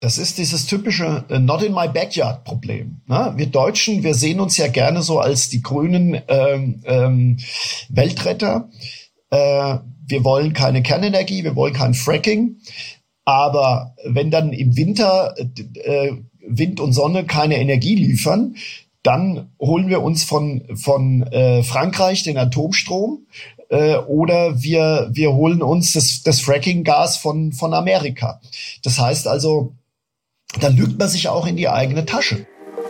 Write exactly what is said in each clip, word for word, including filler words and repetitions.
Das ist dieses typische uh, Not in my backyard Problem. Ne? Wir Deutschen, wir sehen uns ja gerne so als die grünen ähm, ähm, Weltretter. Äh, wir wollen keine Kernenergie, wir wollen kein Fracking. Aber wenn dann im Winter äh, Wind und Sonne keine Energie liefern, dann holen wir uns von von äh, Frankreich den Atomstrom äh, oder wir wir holen uns das das Fracking-Gas von von Amerika. Das heißt also, da lügt man sich auch in die eigene Tasche.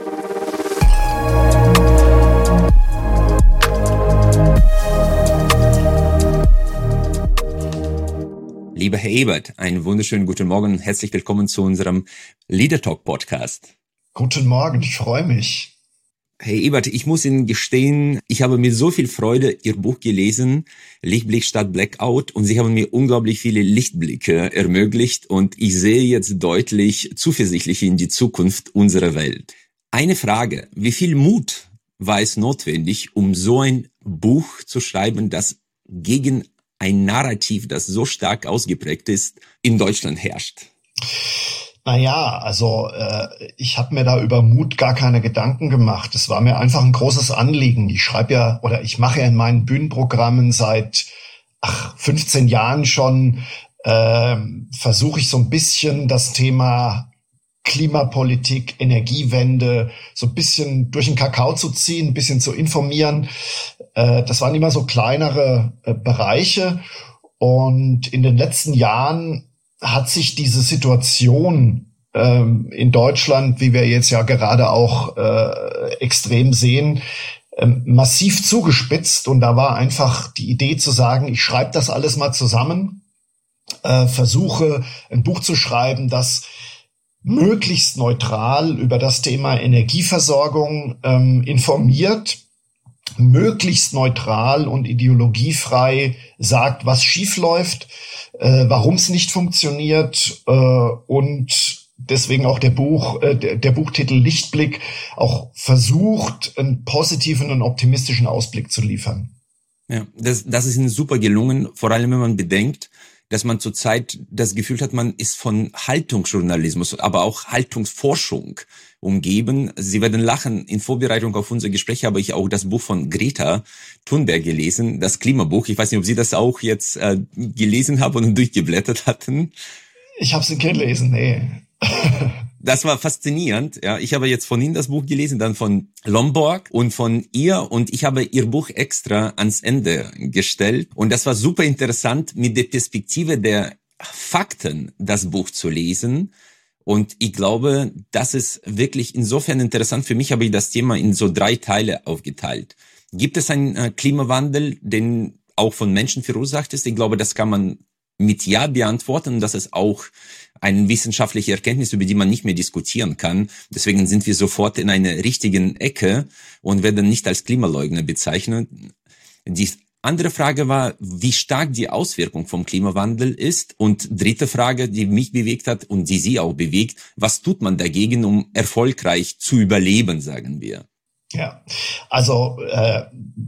Lieber Herr Ebert, einen wunderschönen guten Morgen und herzlich willkommen zu unserem Leader Talk Podcast. Guten Morgen, ich freue mich. Herr Ebert, ich muss Ihnen gestehen, ich habe mit so viel Freude Ihr Buch gelesen, Lichtblick statt Blackout, und Sie haben mir unglaublich viele Lichtblicke ermöglicht und ich sehe jetzt deutlich zuversichtlich in die Zukunft unserer Welt. Eine Frage, wie viel Mut war es notwendig, um so ein Buch zu schreiben, das gegen ein Narrativ, das so stark ausgeprägt ist, in Deutschland herrscht? Naja, also äh, ich habe mir da über Mut gar keine Gedanken gemacht. Es war mir einfach ein großes Anliegen. Ich schreibe ja oder ich mache ja in meinen Bühnenprogrammen seit ach, fünfzehn Jahren schon, äh, versuche ich so ein bisschen das Thema Klimapolitik, Energiewende so ein bisschen durch den Kakao zu ziehen, ein bisschen zu informieren. Äh, das waren immer so kleinere äh, Bereiche. Und in den letzten Jahren hat sich diese Situation ähm, in Deutschland, wie wir jetzt ja gerade auch äh, extrem sehen, ähm, massiv zugespitzt. Und da war einfach die Idee zu sagen, ich schreibe das alles mal zusammen, äh, versuche ein Buch zu schreiben, das möglichst neutral über das Thema Energieversorgung ähm, informiert, möglichst neutral und ideologiefrei sagt, was schief läuft, äh, warum es nicht funktioniert, äh, und deswegen auch der Buch, äh, der, der Buchtitel Lichtblick auch versucht, einen positiven und optimistischen Ausblick zu liefern. Ja, das, das ist Ihnen super gelungen, vor allem wenn man bedenkt, dass man zurzeit das Gefühl hat, man ist von Haltungsjournalismus, aber auch Haltungsforschung umgeben. Sie werden lachen, in Vorbereitung auf unser Gespräch habe ich auch das Buch von Greta Thunberg gelesen, das Klimabuch. Ich weiß nicht, ob Sie das auch jetzt äh, gelesen haben und durchgeblättert hatten. Ich habe es nicht gelesen, nee. Das war faszinierend. Ja, ich habe jetzt von Ihnen das Buch gelesen, dann von Lomborg und von ihr, und ich habe Ihr Buch extra ans Ende gestellt. Und das war super interessant, mit der Perspektive der Fakten das Buch zu lesen. Und ich glaube, das ist wirklich insofern interessant. Für mich habe ich das Thema in so drei Teile aufgeteilt. Gibt es einen äh, Klimawandel, den auch von Menschen verursacht ist? Ich glaube, das kann man mit Ja beantworten. Das ist auch eine wissenschaftliche Erkenntnis, über die man nicht mehr diskutieren kann. Deswegen sind wir sofort in einer richtigen Ecke und werden nicht als Klimaleugner bezeichnet. Die andere Frage war, wie stark die Auswirkung vom Klimawandel ist. Und dritte Frage, die mich bewegt hat und die Sie auch bewegt, was tut man dagegen, um erfolgreich zu überleben, sagen wir? Ja, also äh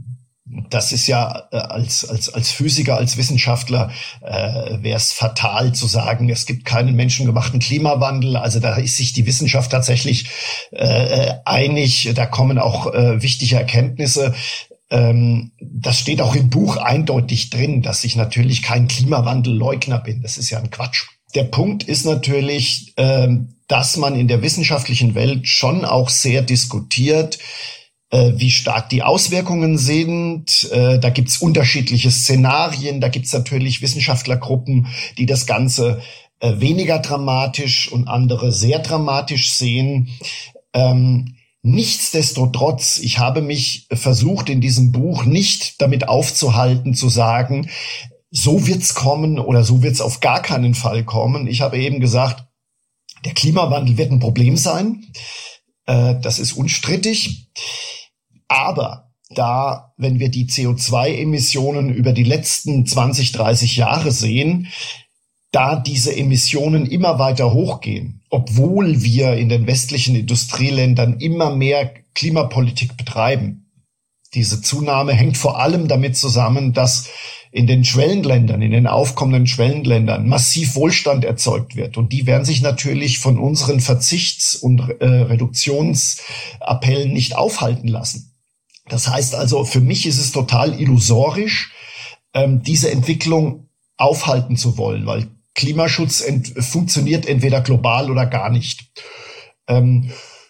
das ist ja äh, als als als Physiker, als Wissenschaftler äh, wäre es fatal zu sagen, es gibt keinen menschengemachten Klimawandel. Also da ist sich die Wissenschaft tatsächlich äh, einig. Da kommen auch äh, wichtige Erkenntnisse. Ähm, das steht auch im Buch eindeutig drin, dass ich natürlich kein Klimawandelleugner bin. Das ist ja ein Quatsch. Der Punkt ist natürlich, äh, dass man in der wissenschaftlichen Welt schon auch sehr diskutiert, wie stark die Auswirkungen sind. Da gibt's unterschiedliche Szenarien. Da gibt's natürlich Wissenschaftlergruppen, die das Ganze weniger dramatisch und andere sehr dramatisch sehen. Ähm, nichtsdestotrotz, ich habe mich versucht, in diesem Buch nicht damit aufzuhalten, zu sagen, so wird's kommen oder so wird's auf gar keinen Fall kommen. Ich habe eben gesagt, der Klimawandel wird ein Problem sein. Äh, das ist unstrittig. Aber da, wenn wir die C O zwei Emissionen über die letzten zwanzig, dreißig Jahre sehen, da diese Emissionen immer weiter hochgehen, obwohl wir in den westlichen Industrieländern immer mehr Klimapolitik betreiben. Diese Zunahme hängt vor allem damit zusammen, dass in den Schwellenländern, in den aufkommenden Schwellenländern massiv Wohlstand erzeugt wird. Und die werden sich natürlich von unseren Verzichts- und äh, Reduktionsappellen nicht aufhalten lassen. Das heißt also, für mich ist es total illusorisch, ähm, diese Entwicklung aufhalten zu wollen, weil Klimaschutz ent- funktioniert entweder global oder gar nicht. Ähm,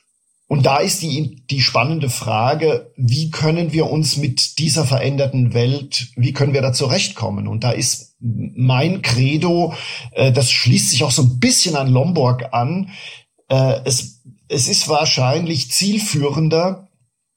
Und da ist die, die spannende Frage, wie können wir uns mit dieser veränderten Welt, wie können wir da zurechtkommen? Und da ist mein Credo, äh, das schließt sich auch so ein bisschen an Lomborg an, äh, es, es ist wahrscheinlich zielführender,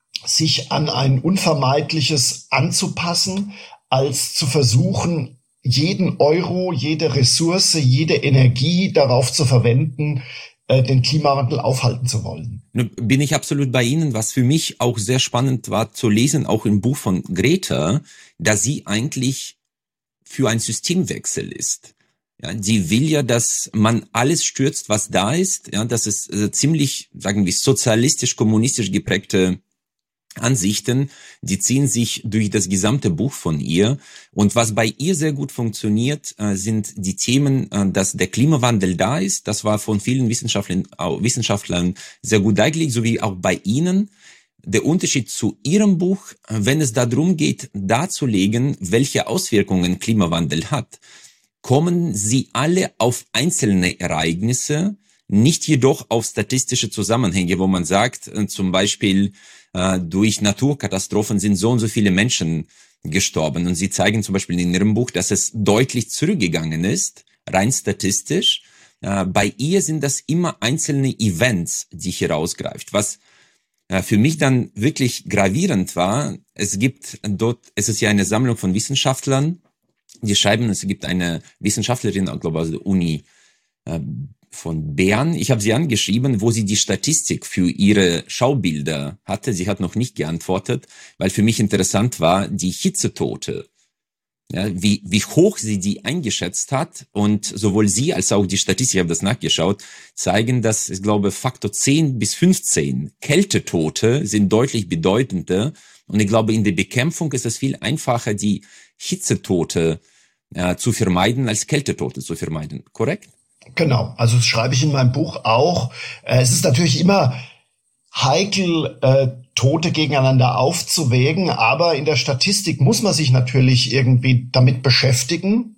sich an ein Unvermeidliches anzupassen, als zu versuchen, jeden Euro, jede Ressource, jede Energie darauf zu verwenden, den Klimawandel aufhalten zu wollen. Bin ich absolut bei Ihnen, was für mich auch sehr spannend war zu lesen, auch im Buch von Greta, dass sie eigentlich für einen Systemwechsel ist. Ja, die will ja, dass man alles stürzt, was da ist. Ja, das ist äh, ziemlich, sagen wir, sozialistisch-kommunistisch geprägte Ansichten, die ziehen sich durch das gesamte Buch von ihr. Und was bei ihr sehr gut funktioniert, äh, sind die Themen, äh, dass der Klimawandel da ist. Das war von vielen Wissenschaftlern, äh, Wissenschaftlern sehr gut dargelegt, sowie auch bei Ihnen. Der Unterschied zu Ihrem Buch, äh, wenn es darum geht, darzulegen, welche Auswirkungen Klimawandel hat, kommen Sie alle auf einzelne Ereignisse, nicht jedoch auf statistische Zusammenhänge, wo man sagt, äh, zum Beispiel, durch Naturkatastrophen sind so und so viele Menschen gestorben. Und Sie zeigen zum Beispiel in Ihrem Buch, dass es deutlich zurückgegangen ist, rein statistisch. Bei ihr sind das immer einzelne Events, die hier rausgreift. Was für mich dann wirklich gravierend war, es gibt dort, es ist ja eine Sammlung von Wissenschaftlern, die schreiben, es gibt eine Wissenschaftlerin, glaube ich, aus der Uni von Bern. Ich habe sie angeschrieben, wo sie die Statistik für ihre Schaubilder hatte. Sie hat noch nicht geantwortet, weil für mich interessant war, die Hitzetote, ja, wie, wie hoch sie die eingeschätzt hat. Und sowohl sie als auch die Statistik, ich habe das nachgeschaut, zeigen, dass, ich glaube, Faktor zehn bis fünfzehn Kältetote sind deutlich bedeutender. Und ich glaube, in der Bekämpfung ist es viel einfacher, die Hitzetote äh, zu vermeiden, als Kältetote zu vermeiden. Korrekt? Genau, also das schreibe ich in meinem Buch auch. Es ist natürlich immer heikel, äh, Tote gegeneinander aufzuwägen, aber in der Statistik muss man sich natürlich irgendwie damit beschäftigen,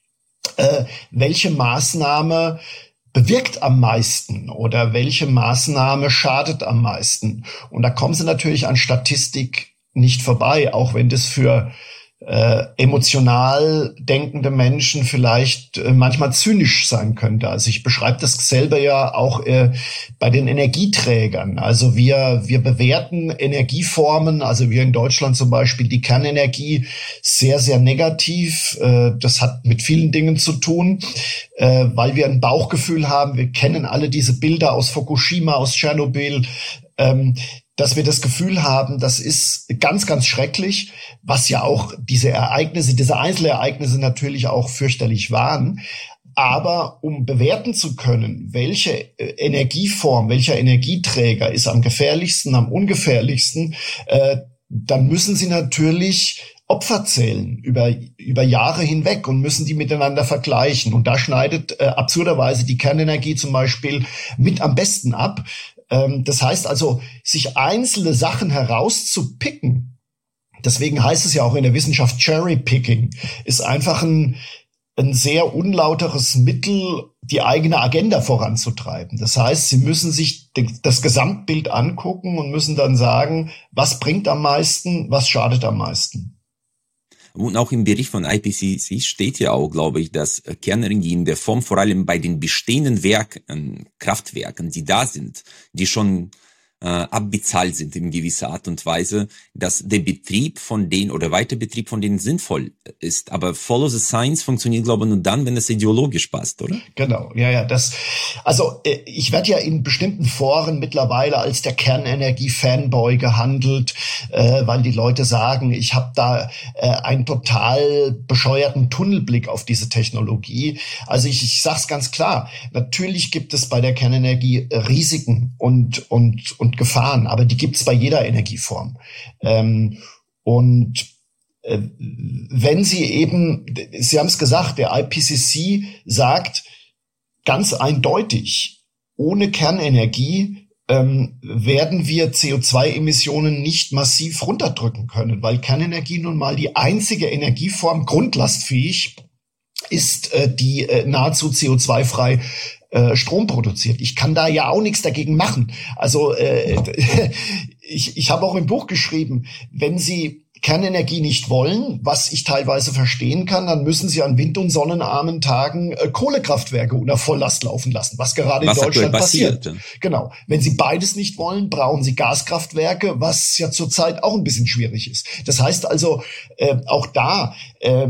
äh, welche Maßnahme bewirkt am meisten oder welche Maßnahme schadet am meisten. Und da kommen Sie natürlich an Statistik nicht vorbei, auch wenn das für Äh, emotional denkende Menschen vielleicht äh, manchmal zynisch sein könnte. Also ich beschreibe das selber ja auch äh, bei den Energieträgern. Also wir wir bewerten Energieformen, also wir in Deutschland zum Beispiel die Kernenergie sehr, sehr negativ. Äh, das hat mit vielen Dingen zu tun, äh, weil wir ein Bauchgefühl haben. Wir kennen alle diese Bilder aus Fukushima, aus Tschernobyl, ähm, dass wir das Gefühl haben, das ist ganz, ganz schrecklich, was ja auch diese Ereignisse, diese Einzelereignisse natürlich auch fürchterlich waren. Aber um bewerten zu können, welche Energieform, welcher Energieträger ist am gefährlichsten, am ungefährlichsten, äh, dann müssen Sie natürlich Opfer zählen über über Jahre hinweg und müssen die miteinander vergleichen. Und da schneidet äh, absurderweise die Kernenergie zum Beispiel mit am besten ab. Das heißt also, sich einzelne Sachen herauszupicken, deswegen heißt es ja auch in der Wissenschaft Cherry-Picking, ist einfach ein, ein sehr unlauteres Mittel, die eigene Agenda voranzutreiben. Das heißt, Sie müssen sich das Gesamtbild angucken und müssen dann sagen, was bringt am meisten, was schadet am meisten. Und auch im Bericht von I P C C steht ja auch, glaube ich, dass Kernenergie in der Form vor allem bei den bestehenden Werken, Kraftwerken, die da sind, die schon äh, abbezahlt sind in gewisser Art und Weise, dass der Betrieb von denen oder Weiterbetrieb von denen sinnvoll ist. Aber Follow the Science funktioniert, glaube ich, nur dann, wenn es ideologisch passt, oder? Genau, ja, ja. Das, also ich werde ja in bestimmten Foren mittlerweile als der Kernenergie-Fanboy gehandelt, äh, weil die Leute sagen, ich habe da äh, einen total bescheuerten Tunnelblick auf diese Technologie. Also ich, ich sage es ganz klar, natürlich gibt es bei der Kernenergie Risiken und und und Gefahren, aber die gibt es bei jeder Energieform. Ähm, und äh, wenn Sie eben, Sie haben es gesagt, der I P C C sagt ganz eindeutig, ohne Kernenergie ähm, werden wir C O zwei Emissionen nicht massiv runterdrücken können, weil Kernenergie nun mal die einzige Energieform grundlastfähig ist, äh, die äh, nahezu C O zwei frei äh, Strom produziert. Ich kann da ja auch nichts dagegen machen. Also äh, ich, ich habe auch im Buch geschrieben, wenn Sie Kernenergie nicht wollen, was ich teilweise verstehen kann, dann müssen sie an wind- und sonnenarmen Tagen äh, Kohlekraftwerke unter Volllast laufen lassen, was gerade was in Deutschland passiert. passiert. Genau. Wenn sie beides nicht wollen, brauchen sie Gaskraftwerke, was ja zurzeit auch ein bisschen schwierig ist. Das heißt also, äh, auch da äh,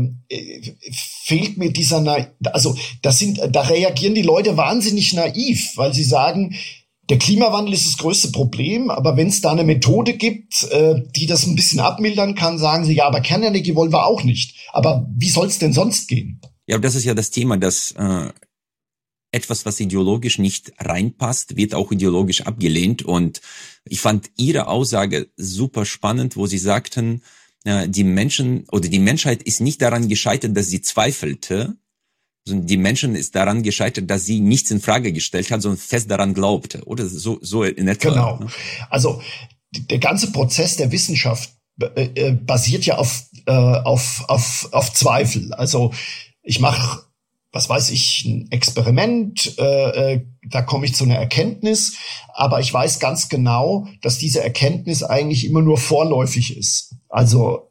fehlt mir dieser, Na- also das sind, da reagieren die Leute wahnsinnig naiv, weil sie sagen, der Klimawandel ist das größte Problem, aber wenn es da eine Methode gibt, äh, die das ein bisschen abmildern kann, sagen sie, ja, aber Kernenergie wollen wir auch nicht. Aber wie soll es denn sonst gehen? Ja, aber das ist ja das Thema, dass äh, etwas, was ideologisch nicht reinpasst, wird auch ideologisch abgelehnt. Und ich fand Ihre Aussage super spannend, wo Sie sagten, äh, die Menschen oder die Menschheit ist nicht daran gescheitert, dass sie zweifelte, die Menschen ist daran gescheitert, dass sie nichts in Frage gestellt hat, sondern fest daran glaubte. Oder so, so in etwa. Genau. Ne? Also der ganze Prozess der Wissenschaft äh, basiert ja auf, äh, auf, auf, auf Zweifel. Also ich mache, was weiß ich, ein Experiment, äh, da komme ich zu einer Erkenntnis, aber ich weiß ganz genau, dass diese Erkenntnis eigentlich immer nur vorläufig ist. Also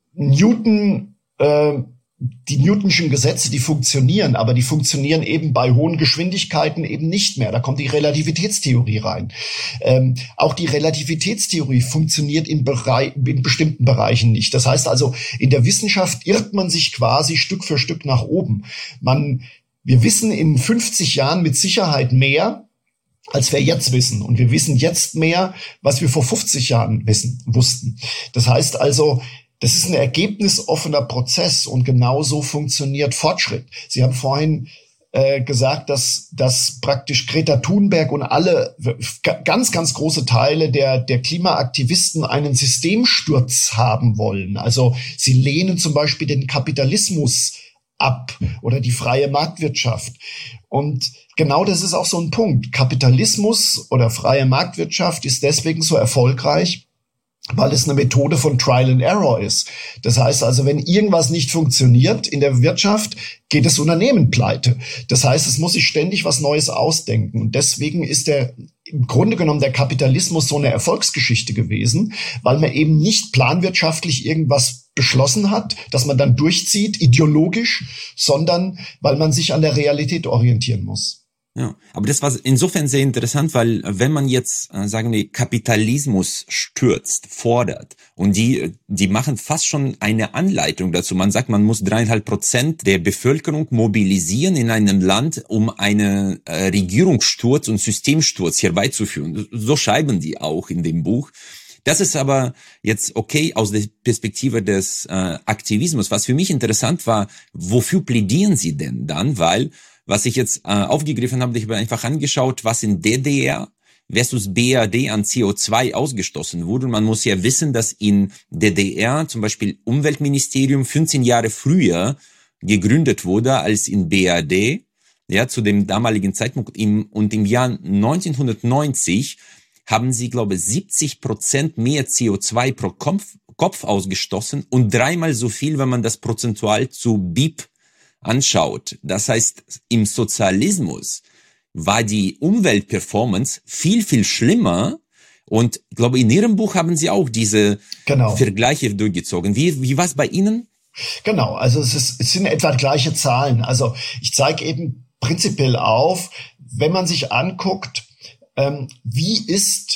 Newton äh, Die Newtonschen Gesetze, die funktionieren, aber die funktionieren eben bei hohen Geschwindigkeiten eben nicht mehr. Da kommt die Relativitätstheorie rein. Ähm, auch die Relativitätstheorie funktioniert in, Berei- in bestimmten Bereichen nicht. Das heißt also, in der Wissenschaft irrt man sich quasi Stück für Stück nach oben. Man, wir wissen in fünfzig Jahren mit Sicherheit mehr, als wir jetzt wissen. Und wir wissen jetzt mehr, was wir vor fünfzig Jahren wissen, wussten. Das heißt also, das ist ein ergebnisoffener Prozess und genau so funktioniert Fortschritt. Sie haben vorhin äh, gesagt, dass, dass praktisch Greta Thunberg und alle ganz, ganz große Teile der, der Klimaaktivisten einen Systemsturz haben wollen. Also sie lehnen zum Beispiel den Kapitalismus ab oder die freie Marktwirtschaft. Und genau das ist auch so ein Punkt. Kapitalismus oder freie Marktwirtschaft ist deswegen so erfolgreich, weil es eine Methode von Trial and Error ist. Das heißt also, wenn irgendwas nicht funktioniert in der Wirtschaft, geht das Unternehmen pleite. Das heißt, es muss sich ständig was Neues ausdenken. Und deswegen ist der im Grunde genommen der Kapitalismus so eine Erfolgsgeschichte gewesen, weil man eben nicht planwirtschaftlich irgendwas beschlossen hat, dass man dann durchzieht, ideologisch, sondern weil man sich an der Realität orientieren muss. Ja, aber das war insofern sehr interessant, weil wenn man jetzt, äh, sagen wir, Kapitalismus stürzt, fordert und die, die machen fast schon eine Anleitung dazu. Man sagt, man muss dreieinhalb Prozent der Bevölkerung mobilisieren in einem Land, um einen äh, Regierungssturz und Systemsturz herbeizuführen. So schreiben die auch in dem Buch. Das ist aber jetzt okay aus der Perspektive des äh, Aktivismus. Was für mich interessant war, wofür plädieren sie denn dann? Weil was ich jetzt äh, aufgegriffen habe, ich habe einfach angeschaut, was in D D R versus B R D an C O zwei ausgestoßen wurde. Und man muss ja wissen, dass in D D R zum Beispiel Umweltministerium fünfzehn Jahre früher gegründet wurde als in B R D, ja, zu dem damaligen Zeitpunkt. Im, und im Jahr neunzehnhundertneunzig haben sie, glaube ich, siebzig Prozent mehr C O zwei pro Kopf, Kopf ausgestoßen und dreimal so viel, wenn man das prozentual zu B I P anschaut. Das heißt, im Sozialismus war die Umweltperformance viel, viel schlimmer. Und ich glaube, in Ihrem Buch haben Sie auch diese genau. Vergleiche durchgezogen. Wie, wie war es bei Ihnen? Genau, also es, ist, es sind etwa gleiche Zahlen. Also ich zeige eben prinzipiell auf, wenn man sich anguckt, ähm, wie ist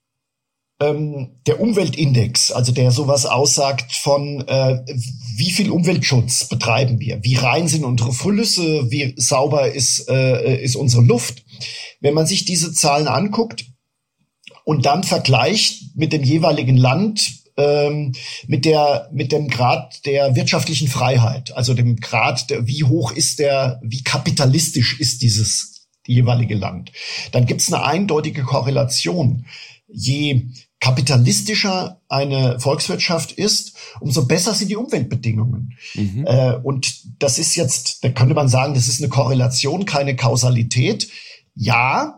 ähm, der Umweltindex, also der sowas aussagt von, äh, wie viel Umweltschutz betreiben wir, wie rein sind unsere Flüsse, wie sauber ist, äh, ist unsere Luft. Wenn man sich diese Zahlen anguckt und dann vergleicht mit dem jeweiligen Land, ähm, mit der, mit dem Grad der wirtschaftlichen Freiheit, also dem Grad, der, wie hoch ist der, wie kapitalistisch ist dieses jeweilige Land, dann gibt es eine eindeutige Korrelation. je kapitalistischer eine Volkswirtschaft ist, umso besser sind die Umweltbedingungen. Mhm. Äh, und das ist jetzt, da könnte man sagen, das ist eine Korrelation, keine Kausalität. Ja,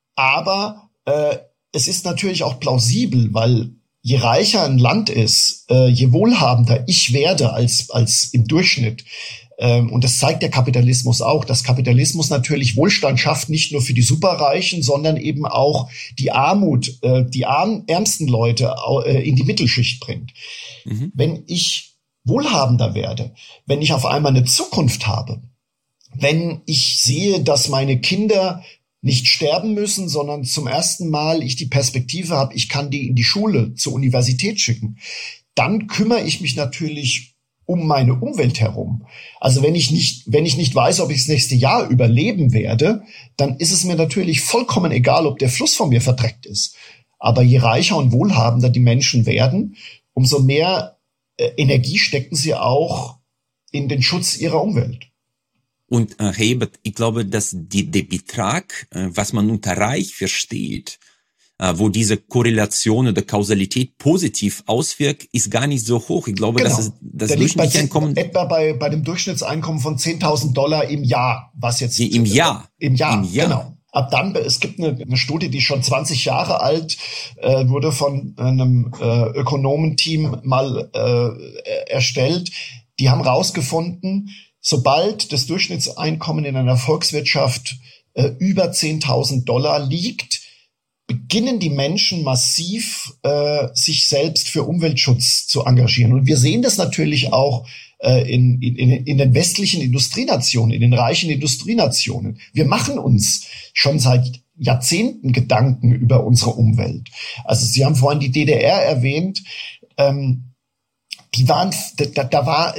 aber äh, es ist natürlich auch plausibel, weil je reicher ein Land ist, äh, je wohlhabender ich werde als als im Durchschnitt. Ähm, und das zeigt der Kapitalismus auch, dass Kapitalismus natürlich Wohlstand schafft, nicht nur für die Superreichen, sondern eben auch die Armut, äh, die arm, ärmsten Leute äh, in die Mittelschicht bringt. Mhm. Wenn ich wohlhabender werde, wenn ich auf einmal eine Zukunft habe, wenn ich sehe, dass meine Kinder nicht sterben müssen, sondern zum ersten Mal ich die Perspektive habe, ich kann die in die Schule, zur Universität schicken, dann kümmere ich mich natürlich um meine Umwelt herum. Also wenn ich nicht, wenn ich nicht weiß, ob ich das nächste Jahr überleben werde, dann ist es mir natürlich vollkommen egal, ob der Fluss von mir verdreckt ist. Aber je reicher und wohlhabender die Menschen werden, umso mehr äh, Energie stecken sie auch in den Schutz ihrer Umwelt. Und äh, Herbert, ich glaube, dass die, der Betrag, äh, was man unter reich versteht, äh, wo diese Korrelation oder Kausalität positiv auswirkt, ist gar nicht so hoch. Ich glaube, genau. dass es, das Der liegt bei Einkommen etwa bei, bei dem Durchschnittseinkommen von zehntausend Dollar im Jahr, was jetzt im Jahr äh, im Jahr, im Jahr. Genau. Ab dann, es gibt eine, eine Studie, die schon zwanzig Jahre alt äh, wurde von einem äh, Ökonomenteam mal äh, erstellt. Die haben rausgefunden, sobald das Durchschnittseinkommen in einer Volkswirtschaft äh, über zehntausend Dollar liegt, beginnen die Menschen massiv äh, sich selbst für Umweltschutz zu engagieren. Und wir sehen das natürlich auch äh, in, in, in den westlichen Industrienationen, in den reichen Industrienationen. Wir machen uns schon seit Jahrzehnten Gedanken über unsere Umwelt. Also Sie haben vorhin die D D R erwähnt. Ähm, die waren, da, da war,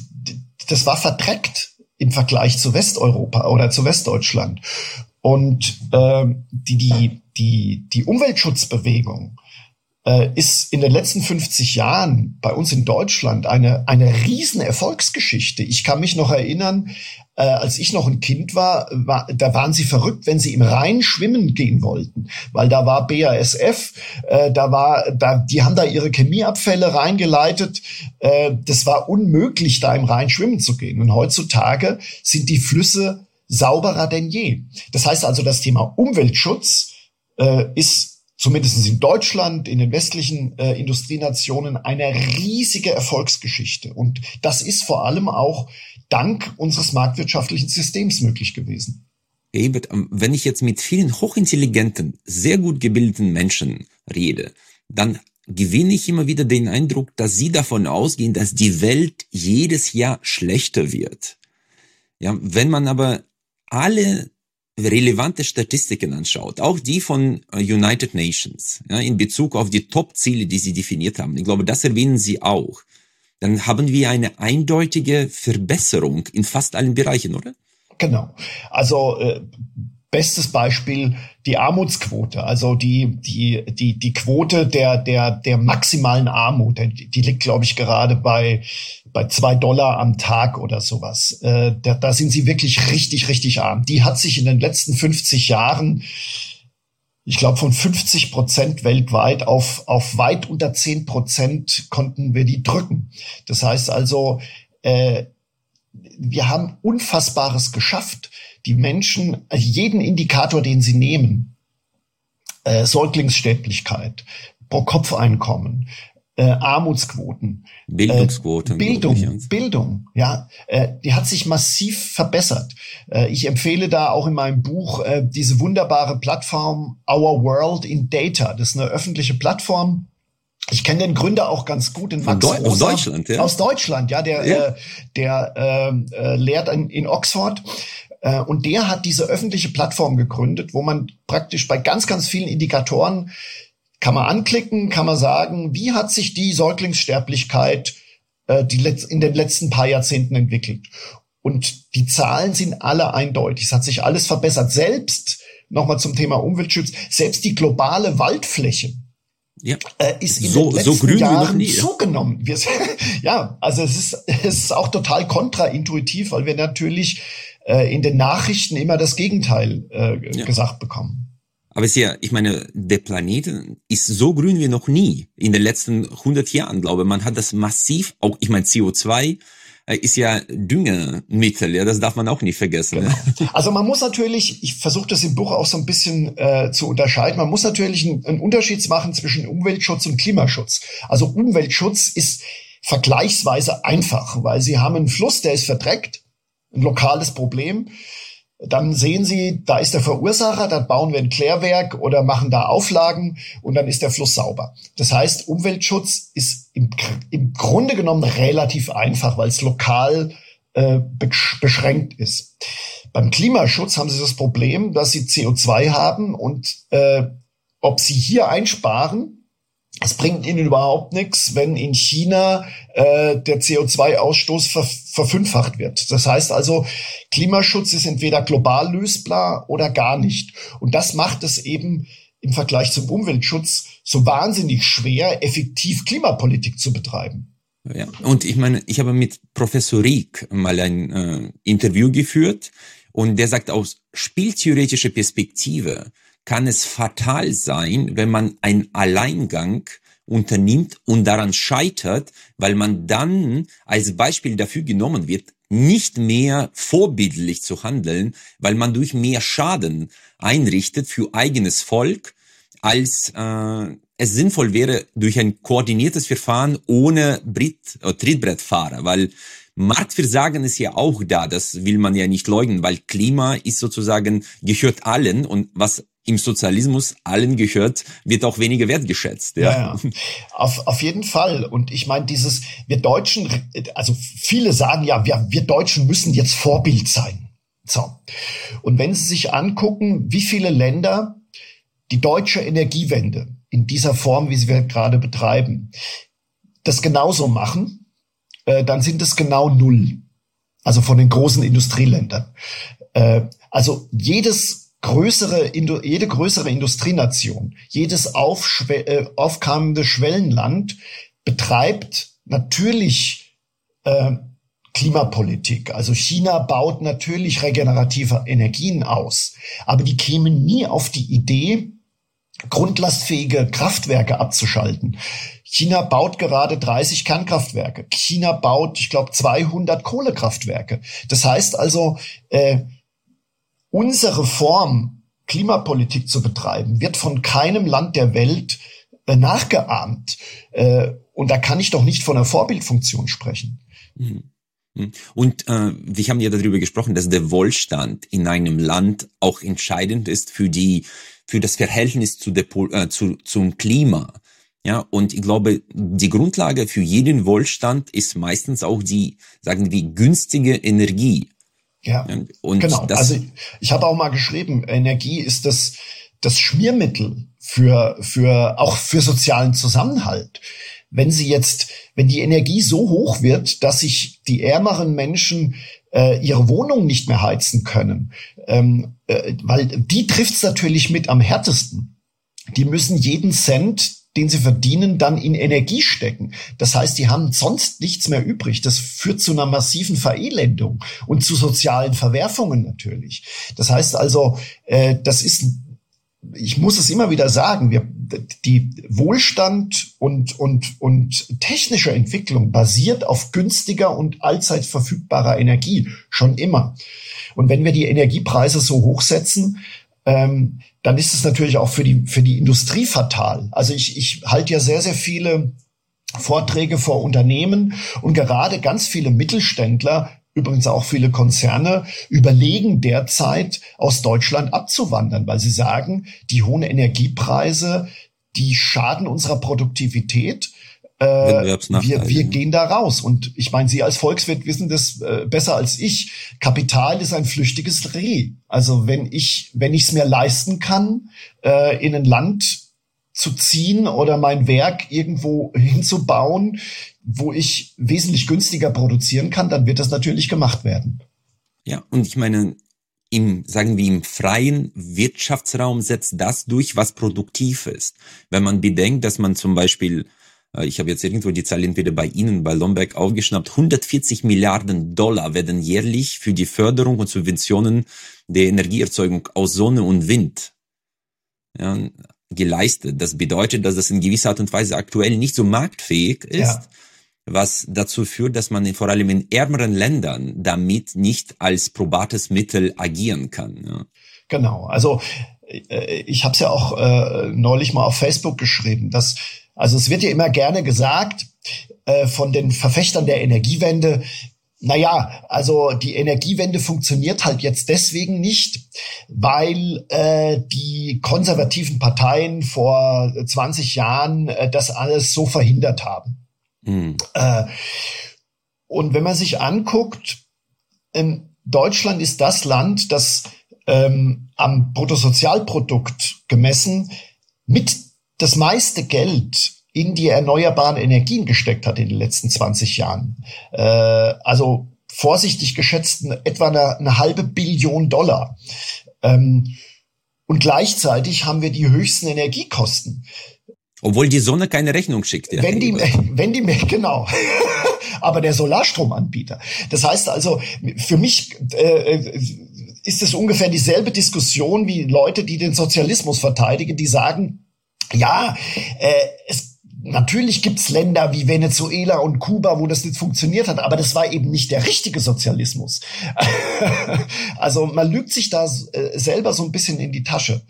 das war verdreckt im Vergleich zu Westeuropa oder zu Westdeutschland. Und äh, die, die, die, die Umweltschutzbewegung äh, ist in den letzten fünfzig Jahren bei uns in Deutschland eine, eine riesen Erfolgsgeschichte. Ich kann mich noch erinnern, äh, als ich noch ein Kind war, war, da waren sie verrückt, wenn sie im Rhein schwimmen gehen wollten, weil da war B A S F, äh, da war, da, die haben da ihre Chemieabfälle reingeleitet. Äh, das war unmöglich, da im Rhein schwimmen zu gehen. Und heutzutage sind die Flüsse sauberer denn je. Das heißt also, das Thema Umweltschutz äh, ist zumindest in Deutschland, in den westlichen äh, Industrienationen eine riesige Erfolgsgeschichte. Und das ist vor allem auch dank unseres marktwirtschaftlichen Systems möglich gewesen. Ebert, wenn ich jetzt mit vielen hochintelligenten, sehr gut gebildeten Menschen rede, dann gewinne ich immer wieder den Eindruck, dass sie davon ausgehen, dass die Welt jedes Jahr schlechter wird. Ja, wenn man aber alle relevante Statistiken anschaut, auch die von United Nations, ja, in Bezug auf die Top-Ziele, die sie definiert haben, ich glaube, das erwähnen sie auch, dann haben wir eine eindeutige Verbesserung in fast allen Bereichen, oder? Genau. Also äh, bestes Beispiel die Armutsquote, also die die die die Quote der der der maximalen Armut, die, die liegt, glaube ich, gerade bei bei zwei Dollar am Tag oder sowas. Äh, da, da sind sie wirklich richtig richtig arm. Die hat sich in den letzten fünfzig Jahren, ich glaube, von fünfzig Prozent weltweit auf auf weit unter zehn Prozent konnten wir die drücken. Das heißt also, äh, wir haben Unfassbares geschafft. Die Menschen, jeden Indikator, den sie nehmen, äh, Säuglingssterblichkeit, Pro-Kopf-Einkommen, äh, Armutsquoten, Bildungsquoten, äh, Bildung, Bildung, ja, äh, die hat sich massiv verbessert. Äh, ich empfehle da auch in meinem Buch äh, diese wunderbare Plattform Our World in Data. Das ist eine öffentliche Plattform. Ich kenne den Gründer auch ganz gut, den Max Deu- aus Deutschland, ja. Aus Deutschland, ja, der, ja. Äh, der äh, äh, lehrt in, in Oxford. Äh, und der hat diese öffentliche Plattform gegründet, wo man praktisch bei ganz, ganz vielen Indikatoren kann man anklicken, kann man sagen, wie hat sich die Säuglingssterblichkeit äh, die Letz- in den letzten paar Jahrzehnten entwickelt. Und die Zahlen sind alle eindeutig. Es hat sich alles verbessert. Selbst, nochmal zum Thema Umweltschutz, selbst die globale Waldfläche ja. äh, ist in so, den letzten so grün Jahren wie noch nie, zugenommen. Wir, ja, also es ist, es ist auch total kontraintuitiv, weil wir natürlich äh, in den Nachrichten immer das Gegenteil äh, ja. gesagt bekommen. Aber es ist ja, ich meine, der Planet ist so grün wie noch nie in den letzten hundert Jahren, glaube ich. Man hat das massiv, auch, ich meine, C O zwei ist ja Düngemittel, ja, das darf man auch nicht vergessen. Genau. Also man muss natürlich, ich versuche das im Buch auch so ein bisschen äh, zu unterscheiden, man muss natürlich einen, einen Unterschied machen zwischen Umweltschutz und Klimaschutz. Also Umweltschutz ist vergleichsweise einfach, weil Sie haben einen Fluss, der ist verdreckt, ein lokales Problem. Dann sehen Sie, da ist der Verursacher, dann bauen wir ein Klärwerk oder machen da Auflagen und dann ist der Fluss sauber. Das heißt, Umweltschutz ist im, im Grunde genommen relativ einfach, weil es lokal äh, beschränkt ist. Beim Klimaschutz haben Sie das Problem, dass Sie C O zwei haben und äh, ob Sie hier einsparen, es bringt Ihnen überhaupt nichts, wenn in China äh, der C O zwei Ausstoß ver- verfünffacht wird. Das heißt also, Klimaschutz ist entweder global lösbar oder gar nicht. Und das macht es eben im Vergleich zum Umweltschutz so wahnsinnig schwer, effektiv Klimapolitik zu betreiben. Ja, und ich meine, ich habe mit Professor Rieck mal ein äh, Interview geführt und der sagt, aus spieltheoretischer Perspektive kann es fatal sein, wenn man einen Alleingang unternimmt und daran scheitert, weil man dann als Beispiel dafür genommen wird, nicht mehr vorbildlich zu handeln, weil man durch mehr Schaden einrichtet für eigenes Volk, als äh, es sinnvoll wäre durch ein koordiniertes Verfahren ohne Brit- oder Trittbrettfahrer, weil Marktversagen ist ja auch da, das will man ja nicht leugnen, weil Klima ist sozusagen, gehört allen und was im Sozialismus allen gehört, wird auch weniger wertgeschätzt. Ja, ja, ja. Auf, auf jeden Fall. Und ich meine, dieses, wir Deutschen, also viele sagen ja, wir, wir Deutschen müssen jetzt Vorbild sein. So. Und wenn Sie sich angucken, wie viele Länder die deutsche Energiewende in dieser Form, wie sie wir gerade betreiben, das genauso machen, äh, dann sind es genau null. Also von den großen Industrieländern. Äh, also jedes größere, jede größere Industrienation, jedes aufschwe- äh, aufkommende Schwellenland betreibt natürlich äh, Klimapolitik. Also China baut natürlich regenerative Energien aus, aber die kämen nie auf die Idee, grundlastfähige Kraftwerke abzuschalten. China baut gerade dreißig Kernkraftwerke. China baut, ich glaube, zweihundert Kohlekraftwerke. Das heißt also, äh, unsere Form, Klimapolitik zu betreiben, wird von keinem Land der Welt äh, nachgeahmt. Äh, und da kann ich doch nicht von einer Vorbildfunktion sprechen. Und äh, wir haben ja darüber gesprochen, dass der Wohlstand in einem Land auch entscheidend ist für die für das Verhältnis zu der, äh, zu, zum Klima. Ja, und ich glaube, die Grundlage für jeden Wohlstand ist meistens auch die, sagen wir, günstige Energie. Ja, und genau. Das also ich, ich habe auch mal geschrieben, Energie ist das das Schmiermittel für für auch für sozialen Zusammenhalt. Wenn sie jetzt, wenn die Energie so hoch wird, dass sich die ärmeren Menschen äh, ihre Wohnung nicht mehr heizen können, ähm, äh, weil die trifft's natürlich mit am härtesten. Die müssen jeden Cent, den sie verdienen, dann in Energie stecken. Das heißt, die haben sonst nichts mehr übrig. Das führt zu einer massiven Verelendung und zu sozialen Verwerfungen natürlich. Das heißt also, äh, das ist, ich muss es immer wieder sagen, wir, die Wohlstand und, und, und technische Entwicklung basiert auf günstiger und allzeit verfügbarer Energie. Schon immer. Und wenn wir die Energiepreise so hochsetzen, ähm, dann ist es natürlich auch für die für die Industrie fatal. Also ich ich halte ja sehr, sehr viele Vorträge vor Unternehmen und gerade ganz viele Mittelständler, übrigens auch viele Konzerne, überlegen derzeit aus Deutschland abzuwandern, weil sie sagen, die hohen Energiepreise, die schaden unserer Produktivität. Äh, wir, wir gehen da raus. Und ich meine, Sie als Volkswirt wissen das äh, besser als ich. Kapital ist ein flüchtiges Reh. Also wenn ich, wenn ich es mir leisten kann, äh, in ein Land zu ziehen oder mein Werk irgendwo hinzubauen, wo ich wesentlich günstiger produzieren kann, dann wird das natürlich gemacht werden. Ja, und ich meine, im, sagen wir, im freien Wirtschaftsraum setzt das durch, was produktiv ist. Wenn man bedenkt, dass man zum Beispiel, ich habe jetzt irgendwo die Zahl entweder bei Ihnen, bei Lomberg aufgeschnappt, hundertvierzig Milliarden Dollar werden jährlich für die Förderung und Subventionen der Energieerzeugung aus Sonne und Wind ja, geleistet. Das bedeutet, dass es in gewisser Art und Weise aktuell nicht so marktfähig ist, ja. was dazu führt, dass man in, vor allem in ärmeren Ländern damit nicht als probates Mittel agieren kann. Ja. Genau, also ich habe es ja auch äh, neulich mal auf Facebook geschrieben, dass, also es wird ja immer gerne gesagt äh, von den Verfechtern der Energiewende, naja, also die Energiewende funktioniert halt jetzt deswegen nicht, weil äh, die konservativen Parteien vor zwanzig Jahren äh, das alles so verhindert haben. Mhm. Äh, und wenn man sich anguckt, ähm, Deutschland ist das Land, das ähm, am Bruttosozialprodukt gemessen mit das meiste Geld in die erneuerbaren Energien gesteckt hat in den letzten zwanzig Jahren. Äh, also vorsichtig geschätzt etwa eine, eine halbe Billion Dollar. Ähm, und gleichzeitig haben wir die höchsten Energiekosten. Obwohl die Sonne keine Rechnung schickt. Ja. Wenn die, wenn die, genau. Aber der Solarstromanbieter. Das heißt also, für mich äh, ist es ungefähr dieselbe Diskussion wie Leute, die den Sozialismus verteidigen, die sagen, ja, äh, es natürlich gibt's Länder wie Venezuela und Kuba, wo das nicht funktioniert hat, aber das war eben nicht der richtige Sozialismus. Also man lügt sich da selber so ein bisschen in die Tasche.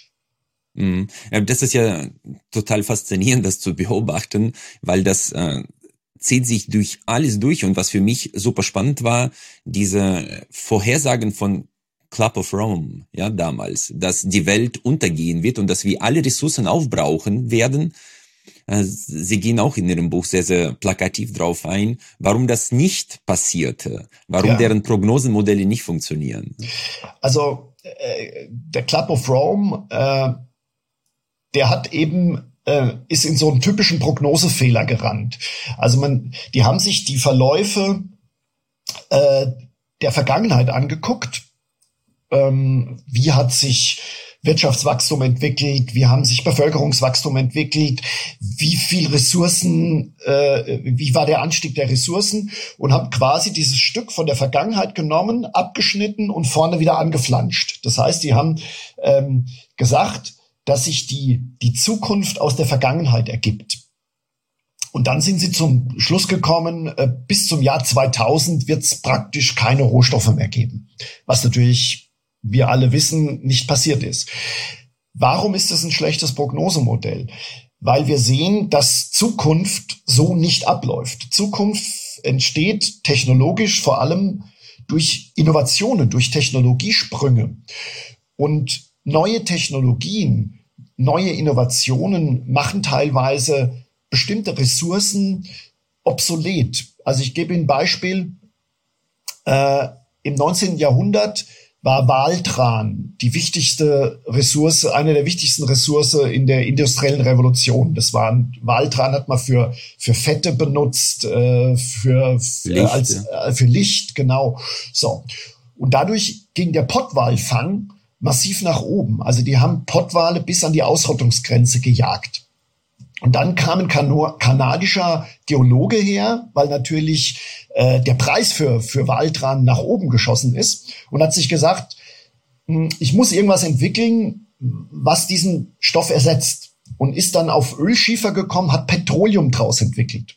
Das ist ja total faszinierend, das zu beobachten, weil das äh, zieht sich durch alles durch. Und was für mich super spannend war, diese Vorhersagen von Club of Rome, ja, damals, dass die Welt untergehen wird und dass wir alle Ressourcen aufbrauchen werden. Sie gehen auch in ihrem Buch sehr, sehr plakativ drauf ein, warum das nicht passierte, warum ja. deren Prognosenmodelle nicht funktionieren. Also äh, der Club of Rome, äh, der hat eben äh, ist in so einen typischen Prognosefehler gerannt. Also man, die haben sich die Verläufe äh, der Vergangenheit angeguckt. Ähm, wie hat sich Wirtschaftswachstum entwickelt, wie haben sich Bevölkerungswachstum entwickelt, wie viel Ressourcen, äh, wie war der Anstieg der Ressourcen und haben quasi dieses Stück von der Vergangenheit genommen, abgeschnitten und vorne wieder angeflanscht. Das heißt, die haben ähm, gesagt, dass sich die, die Zukunft aus der Vergangenheit ergibt. Und dann sind sie zum Schluss gekommen, äh, bis zum Jahr zweitausend wird es praktisch keine Rohstoffe mehr geben. Was natürlich wir alle wissen, nicht passiert ist. Warum ist das ein schlechtes Prognosemodell? Weil wir sehen, dass Zukunft so nicht abläuft. Zukunft entsteht technologisch vor allem durch Innovationen, durch Technologiesprünge. Und neue Technologien, neue Innovationen machen teilweise bestimmte Ressourcen obsolet. Also ich gebe Ihnen ein Beispiel. Äh, im neunzehnten Jahrhundert war Waltran die wichtigste Ressource, eine der wichtigsten Ressourcen in der industriellen Revolution. Das war Waltran hat man für für Fette benutzt, äh, für Licht, äh, als äh, für Licht, genau. So, und dadurch ging der Pottwalfang massiv nach oben. Also die haben Pottwale bis an die Ausrottungsgrenze gejagt. Und dann kam ein Kano- kanadischer Geologe her, weil natürlich äh, der Preis für für Waltran nach oben geschossen ist und hat sich gesagt, ich muss irgendwas entwickeln, was diesen Stoff ersetzt. Und ist dann auf Ölschiefer gekommen, hat Petroleum draus entwickelt.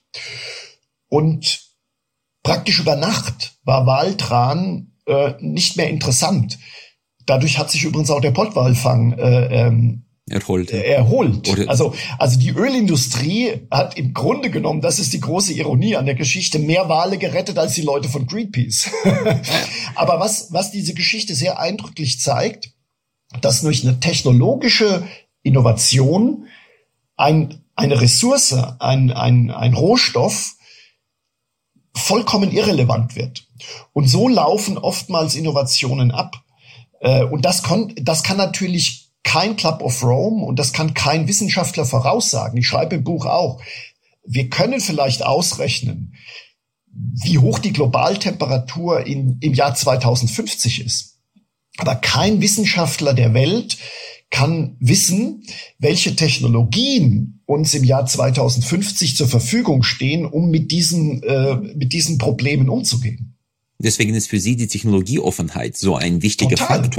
Und praktisch über Nacht war Waltran äh, nicht mehr interessant. Dadurch hat sich übrigens auch der Pottwalfang äh, ähm, Erholt. Erholt. Oder also, also die Ölindustrie hat im Grunde genommen, das ist die große Ironie an der Geschichte, mehr Wale gerettet als die Leute von Greenpeace. Aber was, was diese Geschichte sehr eindrücklich zeigt, dass durch eine technologische Innovation ein, eine Ressource, ein, ein, ein Rohstoff vollkommen irrelevant wird. Und so laufen oftmals Innovationen ab. Und das kann, das kann natürlich kein Club of Rome und das kann kein Wissenschaftler voraussagen. Ich schreibe im Buch auch, wir können vielleicht ausrechnen, wie hoch die Globaltemperatur in, im Jahr zweitausendfünfzig ist. Aber kein Wissenschaftler der Welt kann wissen, welche Technologien uns im Jahr zweitausendfünfzig zur Verfügung stehen, um mit diesen, äh, mit diesen Problemen umzugehen. Deswegen ist für Sie die Technologieoffenheit so ein wichtiger Total. Faktor.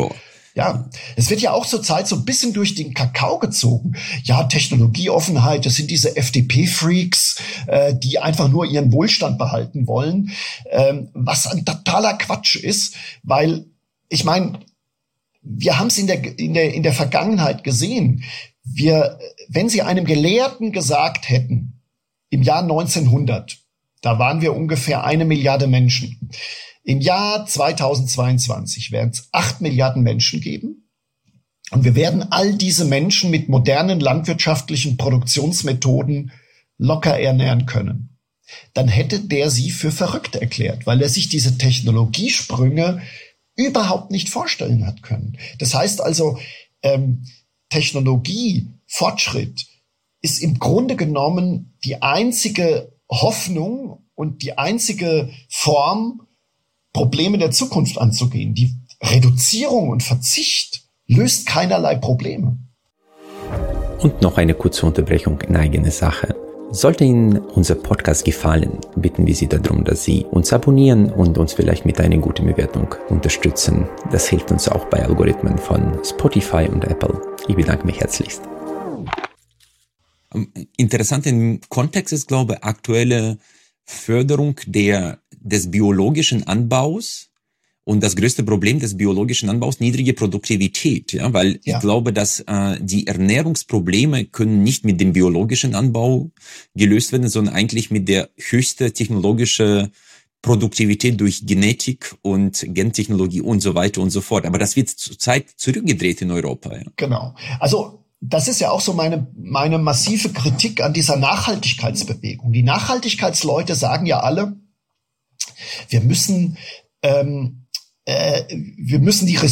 Ja, es wird ja auch zurzeit so ein bisschen durch den Kakao gezogen. Ja, Technologieoffenheit, das sind diese F D P-Freaks, äh, die einfach nur ihren Wohlstand behalten wollen, ähm, was ein totaler Quatsch ist, weil ich meine, wir haben es in der in der in der Vergangenheit gesehen. Wir, wenn Sie einem Gelehrten gesagt hätten, im Jahr neunzehnhundert, da waren wir ungefähr eine Milliarde Menschen. Im Jahr zweitausendzweiundzwanzig werden es acht Milliarden Menschen geben. Und wir werden all diese Menschen mit modernen landwirtschaftlichen Produktionsmethoden locker ernähren können. Dann hätte der sie für verrückt erklärt, weil er sich diese Technologiesprünge überhaupt nicht vorstellen hat können. Das heißt also, ähm, Technologie, Fortschritt ist im Grunde genommen die einzige Hoffnung und die einzige Form, Probleme der Zukunft anzugehen. Die Reduzierung und Verzicht löst keinerlei Probleme. Und noch eine kurze Unterbrechung in eigener Sache. Sollte Ihnen unser Podcast gefallen, bitten wir Sie darum, dass Sie uns abonnieren und uns vielleicht mit einer guten Bewertung unterstützen. Das hilft uns auch bei Algorithmen von Spotify und Apple. Ich bedanke mich herzlichst. Interessant im Kontext ist, glaube ich, aktuelle Förderung der, des biologischen Anbaus und das größte Problem des biologischen Anbaus, niedrige Produktivität, ja, weil ja. ich glaube, dass äh, die Ernährungsprobleme können nicht mit dem biologischen Anbau gelöst werden, sondern eigentlich mit der höchsten technologischen Produktivität durch Genetik und Gentechnologie und so weiter und so fort. Aber das wird zurzeit zurückgedreht in Europa. Ja. Genau. Also das ist ja auch so meine, meine massive Kritik an dieser Nachhaltigkeitsbewegung. Die Nachhaltigkeitsleute sagen ja alle, wir müssen, ähm, äh, wir müssen die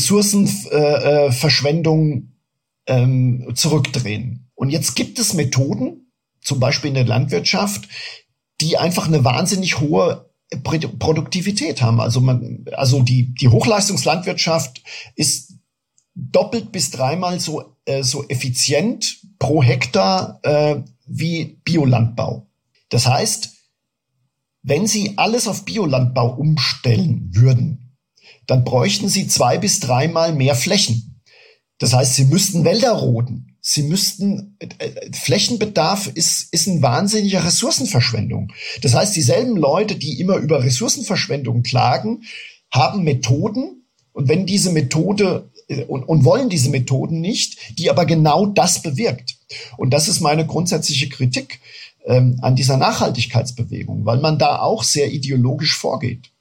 Ressourcenverschwendung äh, ähm, zurückdrehen. Und jetzt gibt es Methoden, zum Beispiel in der Landwirtschaft, die einfach eine wahnsinnig hohe Produktivität haben. Also man, also die, die Hochleistungslandwirtschaft ist doppelt bis dreimal so äh, so effizient pro Hektar äh, wie Biolandbau. Das heißt, wenn Sie alles auf Biolandbau umstellen würden, dann bräuchten Sie zwei bis dreimal mehr Flächen. Das heißt, Sie müssten Wälder roden. Sie müssten äh, Flächenbedarf ist ist eine wahnsinnige Ressourcenverschwendung. Das heißt, dieselben Leute, die immer über Ressourcenverschwendung klagen, haben Methoden, und wenn diese Methode Und, und wollen diese Methoden nicht, die aber genau das bewirkt. Und das ist meine grundsätzliche Kritik ähm, an dieser Nachhaltigkeitsbewegung, weil man da auch sehr ideologisch vorgeht.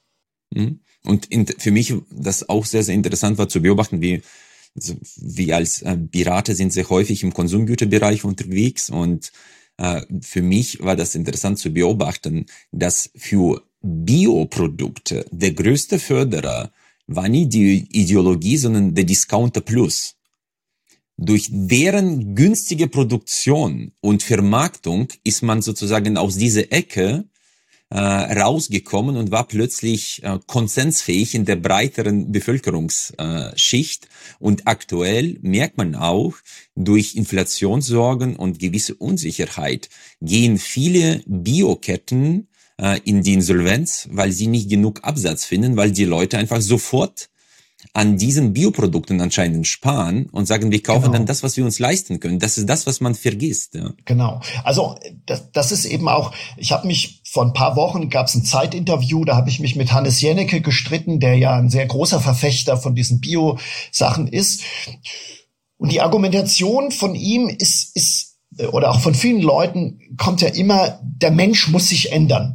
Und in, für mich das auch sehr, sehr interessant war zu beobachten, wie also wir als äh, Berater sind sehr häufig im Konsumgüterbereich unterwegs, und äh, für mich war das interessant zu beobachten, dass für Bioprodukte der größte Förderer war nie die Ideologie, sondern der Discounter Plus. Durch deren günstige Produktion und Vermarktung ist man sozusagen aus dieser Ecke äh, rausgekommen und war plötzlich äh, konsensfähig in der breiteren Bevölkerungsschicht. Äh, und aktuell merkt man auch, durch Inflationssorgen und gewisse Unsicherheit gehen viele Bioketten in die Insolvenz, weil sie nicht genug Absatz finden, weil die Leute einfach sofort an diesen Bioprodukten anscheinend sparen und sagen, wir kaufen genau. dann das, was wir uns leisten können. Das ist das, was man vergisst. Ja. Genau. Also das, das ist eben auch, ich habe mich vor ein paar Wochen, gab es ein Zeitinterview, da habe ich mich mit Hannes Jennecke gestritten, der ja ein sehr großer Verfechter von diesen Bio-Sachen ist. Und die Argumentation von ihm ist, ist, oder auch von vielen Leuten, kommt ja immer, der Mensch muss sich ändern.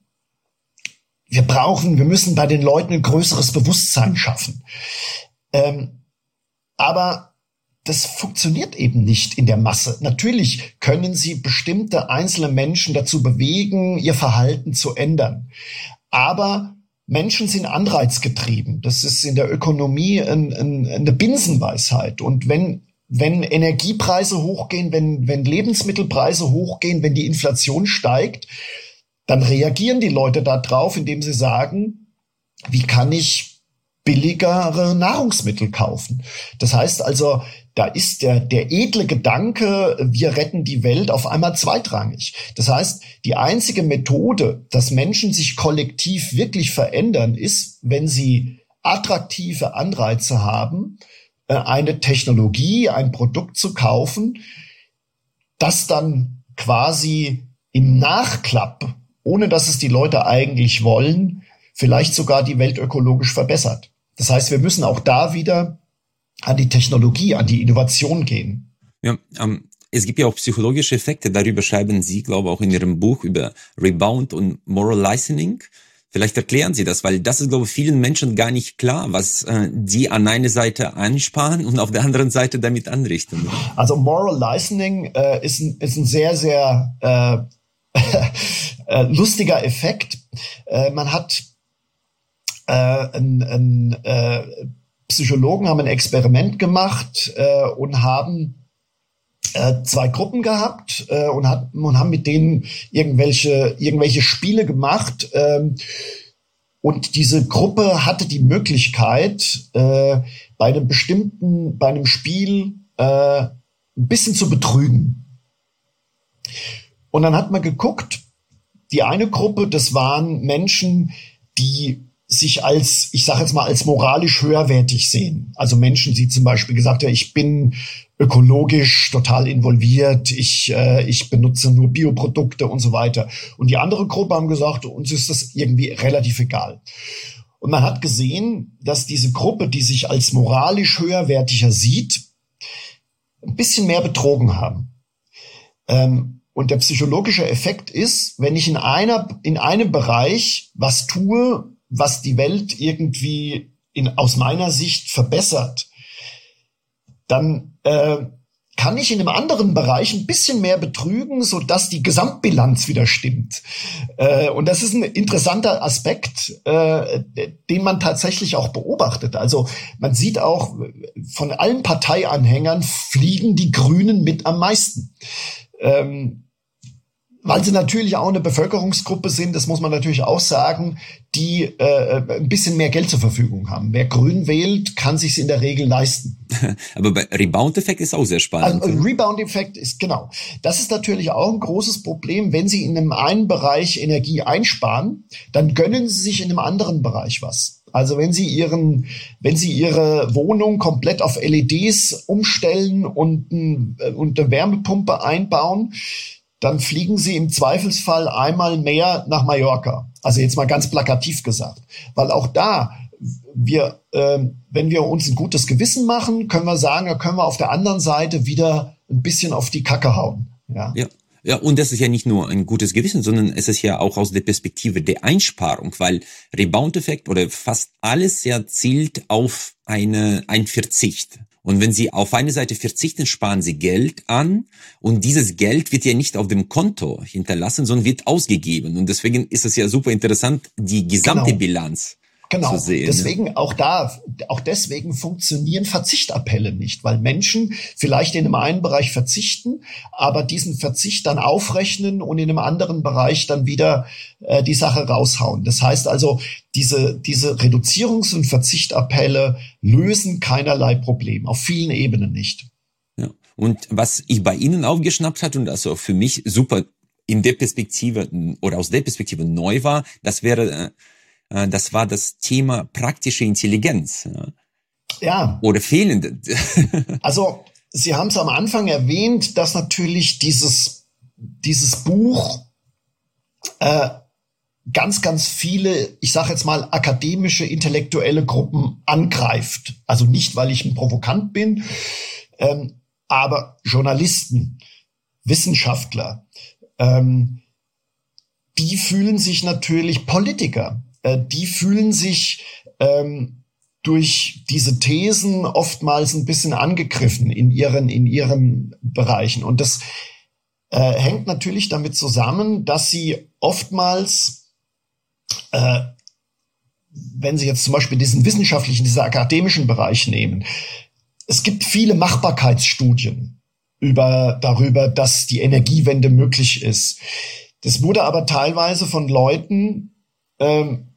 Wir brauchen, wir müssen bei den Leuten ein größeres Bewusstsein schaffen. Ähm, aber das funktioniert eben nicht in der Masse. Natürlich können Sie bestimmte einzelne Menschen dazu bewegen, ihr Verhalten zu ändern. Aber Menschen sind anreizgetrieben. Das ist in der Ökonomie ein, ein, eine Binsenweisheit. Und wenn wenn Energiepreise hochgehen, wenn wenn Lebensmittelpreise hochgehen, wenn die Inflation steigt, dann reagieren die Leute da drauf, indem sie sagen, wie kann ich billigere Nahrungsmittel kaufen? Das heißt also, da ist der, der edle Gedanke, wir retten die Welt, auf einmal zweitrangig. Das heißt, die einzige Methode, dass Menschen sich kollektiv wirklich verändern, ist, wenn sie attraktive Anreize haben, eine Technologie, ein Produkt zu kaufen, das dann quasi im Nachklapp, ohne dass es die Leute eigentlich wollen, vielleicht sogar die Welt ökologisch verbessert. Das heißt, wir müssen auch da wieder an die Technologie, an die Innovation gehen. Ja, ähm, es gibt ja auch psychologische Effekte. Darüber schreiben Sie, glaube ich, auch in Ihrem Buch über Rebound und Moral Licensing. Vielleicht erklären Sie das, weil das ist, glaube ich, vielen Menschen gar nicht klar, was äh, die an einer Seite ansparen und auf der anderen Seite damit anrichten. Also Moral Licensing äh, ist, ein, ist ein sehr, sehr äh, äh, lustiger Effekt. Äh, man hat äh, ein, ein äh, Psychologen haben ein Experiment gemacht äh, und haben äh, zwei Gruppen gehabt äh, und, hat, und haben mit denen irgendwelche, irgendwelche Spiele gemacht. Ähm, und diese Gruppe hatte die Möglichkeit, äh, bei einem bestimmten, bei einem Spiel äh, ein bisschen zu betrügen. Und dann hat man geguckt, die eine Gruppe, das waren Menschen, die sich als, ich sage jetzt mal, als moralisch höherwertig sehen. Also Menschen, die zum Beispiel gesagt haben, ich bin ökologisch total involviert, ich äh, ich benutze nur Bioprodukte und so weiter. Und die andere Gruppe haben gesagt, uns ist das irgendwie relativ egal. Und man hat gesehen, dass diese Gruppe, die sich als moralisch höherwertiger sieht, ein bisschen mehr betrogen haben. Ähm, und der psychologische Effekt ist, wenn ich in einer in einem Bereich was tue, was die Welt irgendwie in, aus meiner Sicht verbessert, dann äh, kann ich in einem anderen Bereich ein bisschen mehr betrügen, so dass die Gesamtbilanz wieder stimmt. Äh, und das ist ein interessanter Aspekt, äh, den man tatsächlich auch beobachtet. Also man sieht auch, von allen Parteianhängern fliegen die Grünen mit am meisten. Ähm, Weil sie natürlich auch eine Bevölkerungsgruppe sind, das muss man natürlich auch sagen, die äh, ein bisschen mehr Geld zur Verfügung haben. Wer Grün wählt, kann sich's in der Regel leisten. Aber bei Rebound-Effekt ist auch sehr spannend. Also Rebound-Effekt ist, genau. Das ist natürlich auch ein großes Problem. Wenn Sie in einem einen Bereich Energie einsparen, dann gönnen Sie sich in einem anderen Bereich was. Also wenn Sie Ihren, wenn Sie Ihre Wohnung komplett auf L E Ds umstellen und, ein, und eine Wärmepumpe einbauen, dann fliegen Sie im Zweifelsfall einmal mehr nach Mallorca. Also jetzt mal ganz plakativ gesagt. Weil auch da, wir, äh, wenn wir uns ein gutes Gewissen machen, können wir sagen, da können wir auf der anderen Seite wieder ein bisschen auf die Kacke hauen. Ja. Ja. Ja, und das ist ja nicht nur ein gutes Gewissen, sondern es ist ja auch aus der Perspektive der Einsparung, weil Rebound-Effekt oder fast alles ja zielt auf eine, ein Verzicht. Und wenn Sie auf eine Seite verzichten, sparen Sie Geld an und dieses Geld wird ja nicht auf dem Konto hinterlassen, sondern wird ausgegeben. Und deswegen ist es ja super interessant, die gesamte genau. Bilanz Genau. zu sehen. Deswegen auch da, auch deswegen funktionieren Verzichtappelle nicht, weil Menschen vielleicht in einem einen Bereich verzichten, aber diesen Verzicht dann aufrechnen und in einem anderen Bereich dann wieder äh, die Sache raushauen. Das heißt also, diese diese Reduzierungs- und Verzichtappelle lösen keinerlei Problem, auf vielen Ebenen nicht. Ja. Und was ich bei Ihnen aufgeschnappt hat und also für mich super in der Perspektive oder aus der Perspektive neu war, das wäre äh, Das war das Thema praktische Intelligenz. Ja. Oder fehlende. Also, Sie haben es am Anfang erwähnt, dass natürlich dieses, dieses Buch äh, ganz, ganz viele, ich sage jetzt mal, akademische, intellektuelle Gruppen angreift. Also nicht, weil ich ein Provokant bin, ähm, aber Journalisten, Wissenschaftler, ähm, die fühlen sich natürlich Politiker. Die fühlen sich ähm, durch diese Thesen oftmals ein bisschen angegriffen in ihren in ihren Bereichen. Und das äh, hängt natürlich damit zusammen, dass sie oftmals, äh, wenn Sie jetzt zum Beispiel diesen wissenschaftlichen, diesen akademischen Bereich nehmen, es gibt viele Machbarkeitsstudien über darüber, dass die Energiewende möglich ist. Das wurde aber teilweise von Leuten ähm,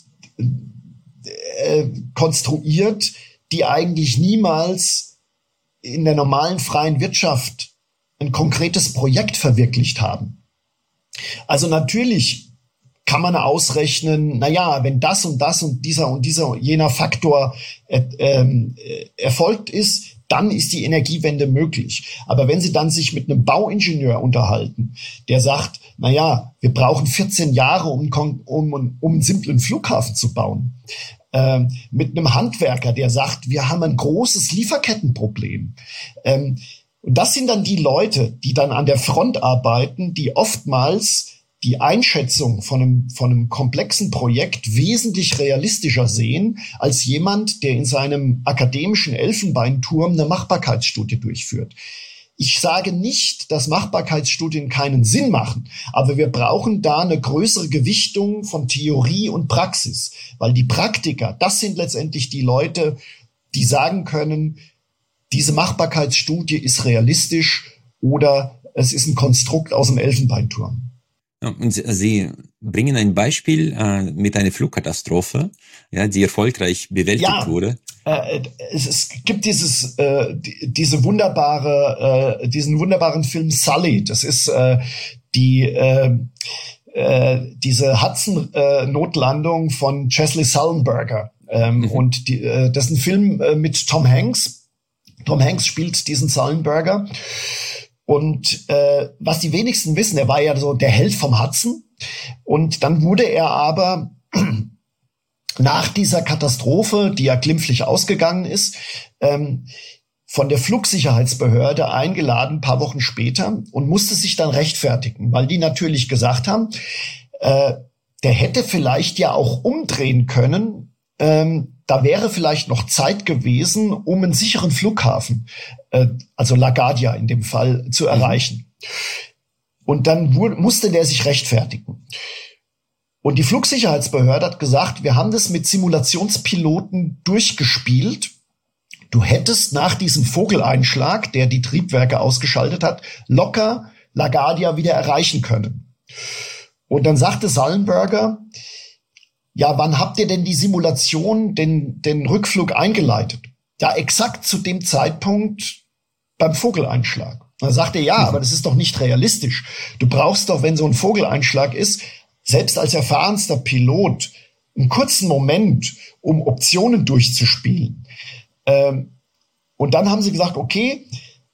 äh, konstruiert, die eigentlich niemals in der normalen freien Wirtschaft ein konkretes Projekt verwirklicht haben. Also natürlich kann man ausrechnen, na ja, wenn das und das und dieser und dieser jener Faktor äh, äh, erfolgt ist, dann ist die Energiewende möglich. Aber wenn Sie dann sich mit einem Bauingenieur unterhalten, der sagt, na ja, wir brauchen vierzehn Jahre, um, um, um einen simplen Flughafen zu bauen, ähm, mit einem Handwerker, der sagt, wir haben ein großes Lieferkettenproblem. Ähm, und das sind dann die Leute, die dann an der Front arbeiten, die oftmals die Einschätzung von einem, von einem komplexen Projekt wesentlich realistischer sehen als jemand, der in seinem akademischen Elfenbeinturm eine Machbarkeitsstudie durchführt. Ich sage nicht, dass Machbarkeitsstudien keinen Sinn machen, aber wir brauchen da eine größere Gewichtung von Theorie und Praxis, weil die Praktiker, das sind letztendlich die Leute, die sagen können, diese Machbarkeitsstudie ist realistisch oder es ist ein Konstrukt aus dem Elfenbeinturm. Und Sie bringen ein Beispiel äh, mit einer Flugkatastrophe, ja, die erfolgreich bewältigt ja, wurde. Äh, es, es gibt dieses, äh, die, diese wunderbare, äh, diesen wunderbaren Film Sully. Das ist äh, die äh, äh, diese Hudson-Notlandung äh, von Chesley Sullenberger. Ähm, mhm. Und die, äh, das ist ein Film äh, mit Tom Hanks. Tom Hanks spielt diesen Sullenberger. Und äh, was die wenigsten wissen, er war ja so der Held vom Hudson. Und dann wurde er aber nach dieser Katastrophe, die ja glimpflich ausgegangen ist, ähm, von der Flugsicherheitsbehörde eingeladen, ein paar Wochen später, und musste sich dann rechtfertigen, weil die natürlich gesagt haben, äh, der hätte vielleicht ja auch umdrehen können. Ähm, da wäre vielleicht noch Zeit gewesen, um einen sicheren Flughafen, äh, also LaGuardia in dem Fall, zu erreichen. Mhm. Und dann wurde, musste der sich rechtfertigen. Und die Flugsicherheitsbehörde hat gesagt, wir haben das mit Simulationspiloten durchgespielt. Du hättest nach diesem Vogeleinschlag, der die Triebwerke ausgeschaltet hat, locker LaGuardia wieder erreichen können. Und dann sagte Sullenberger, ja, wann habt ihr denn die Simulation, den, den Rückflug eingeleitet? Ja, exakt zu dem Zeitpunkt beim Vogeleinschlag. Dann sagt er, ja, aber das ist doch nicht realistisch. Du brauchst doch, wenn so ein Vogeleinschlag ist, selbst als erfahrenster Pilot, einen kurzen Moment, um Optionen durchzuspielen. Ähm, und dann haben sie gesagt, okay,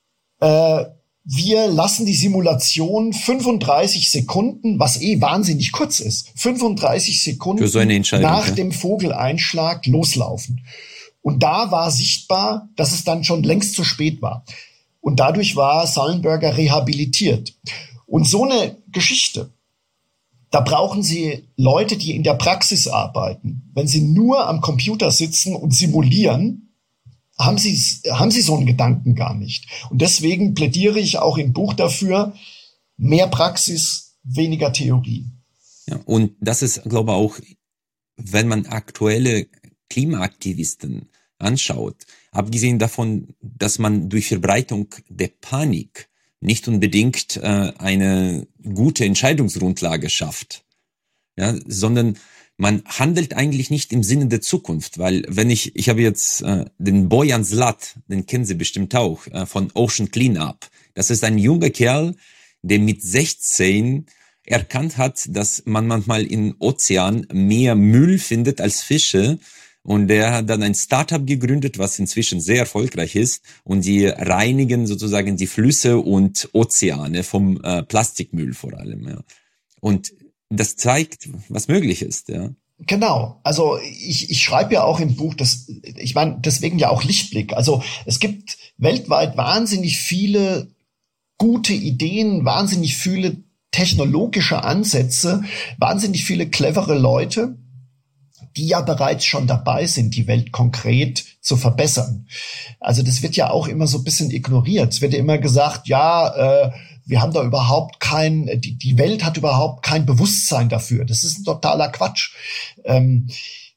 äh, wir lassen die Simulation fünfunddreißig Sekunden, was eh wahnsinnig kurz ist, fünfunddreißig Sekunden für so eine Entscheidung, nach ja. dem Vogeleinschlag loslaufen. Und da war sichtbar, dass es dann schon längst zu spät war. Und dadurch war Sullenberger rehabilitiert. Und so eine Geschichte, da brauchen Sie Leute, die in der Praxis arbeiten. Wenn Sie nur am Computer sitzen und simulieren, haben Sie, haben Sie so einen Gedanken gar nicht. Und deswegen plädiere ich auch im Buch dafür, mehr Praxis, weniger Theorie. Ja, und das ist, glaube ich, auch, wenn man aktuelle Klimaaktivisten anschaut, abgesehen davon, dass man durch Verbreitung der Panik nicht unbedingt äh, eine gute Entscheidungsgrundlage schafft, ja, sondern man handelt eigentlich nicht im Sinne der Zukunft, weil wenn ich, ich habe jetzt äh, den Bojan Zlat, den kennen Sie bestimmt auch, äh, von Ocean Cleanup. Das ist ein junger Kerl, der mit sechzehn erkannt hat, dass man manchmal im Ozean mehr Müll findet als Fische. Und der hat dann ein Startup gegründet, was inzwischen sehr erfolgreich ist. Und die reinigen sozusagen die Flüsse und Ozeane vom äh, Plastikmüll vor allem. Ja. Und das zeigt, was möglich ist, ja. Genau. Also ich, ich schreibe ja auch im Buch, dass ich meine, deswegen ja auch Lichtblick. Also es gibt weltweit wahnsinnig viele gute Ideen, wahnsinnig viele technologische Ansätze, wahnsinnig viele clevere Leute, die ja bereits schon dabei sind, die Welt konkret zu verbessern. Also das wird ja auch immer so ein bisschen ignoriert. Es wird ja immer gesagt, ja, äh, wir haben da überhaupt kein, die, die Welt hat überhaupt kein Bewusstsein dafür. Das ist ein totaler Quatsch. Ähm,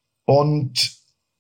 und,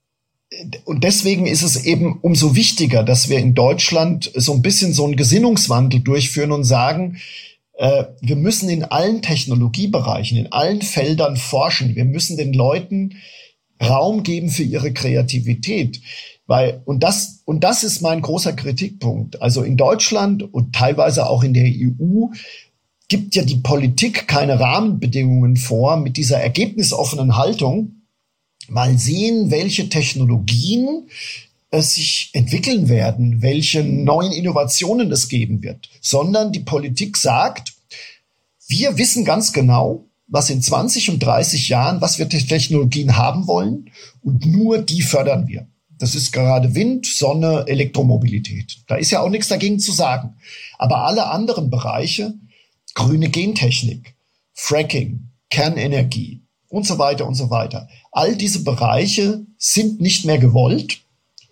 und deswegen ist es eben umso wichtiger, dass wir in Deutschland so ein bisschen so einen Gesinnungswandel durchführen und sagen, äh, wir müssen in allen Technologiebereichen, in allen Feldern forschen. Wir müssen den Leuten Raum geben für ihre Kreativität. Weil, und das, und das ist mein großer Kritikpunkt. Also in Deutschland und teilweise auch in der E U gibt ja die Politik keine Rahmenbedingungen vor mit dieser ergebnisoffenen Haltung. Mal sehen, welche Technologien äh, sich entwickeln werden, welche neuen Innovationen es geben wird, sondern die Politik sagt, wir wissen ganz genau, was in zwanzig und dreißig Jahren, was wir Technologien haben wollen, und nur die fördern wir. Das ist gerade Wind, Sonne, Elektromobilität. Da ist ja auch nichts dagegen zu sagen. Aber alle anderen Bereiche, grüne Gentechnik, Fracking, Kernenergie und so weiter und so weiter, all diese Bereiche sind nicht mehr gewollt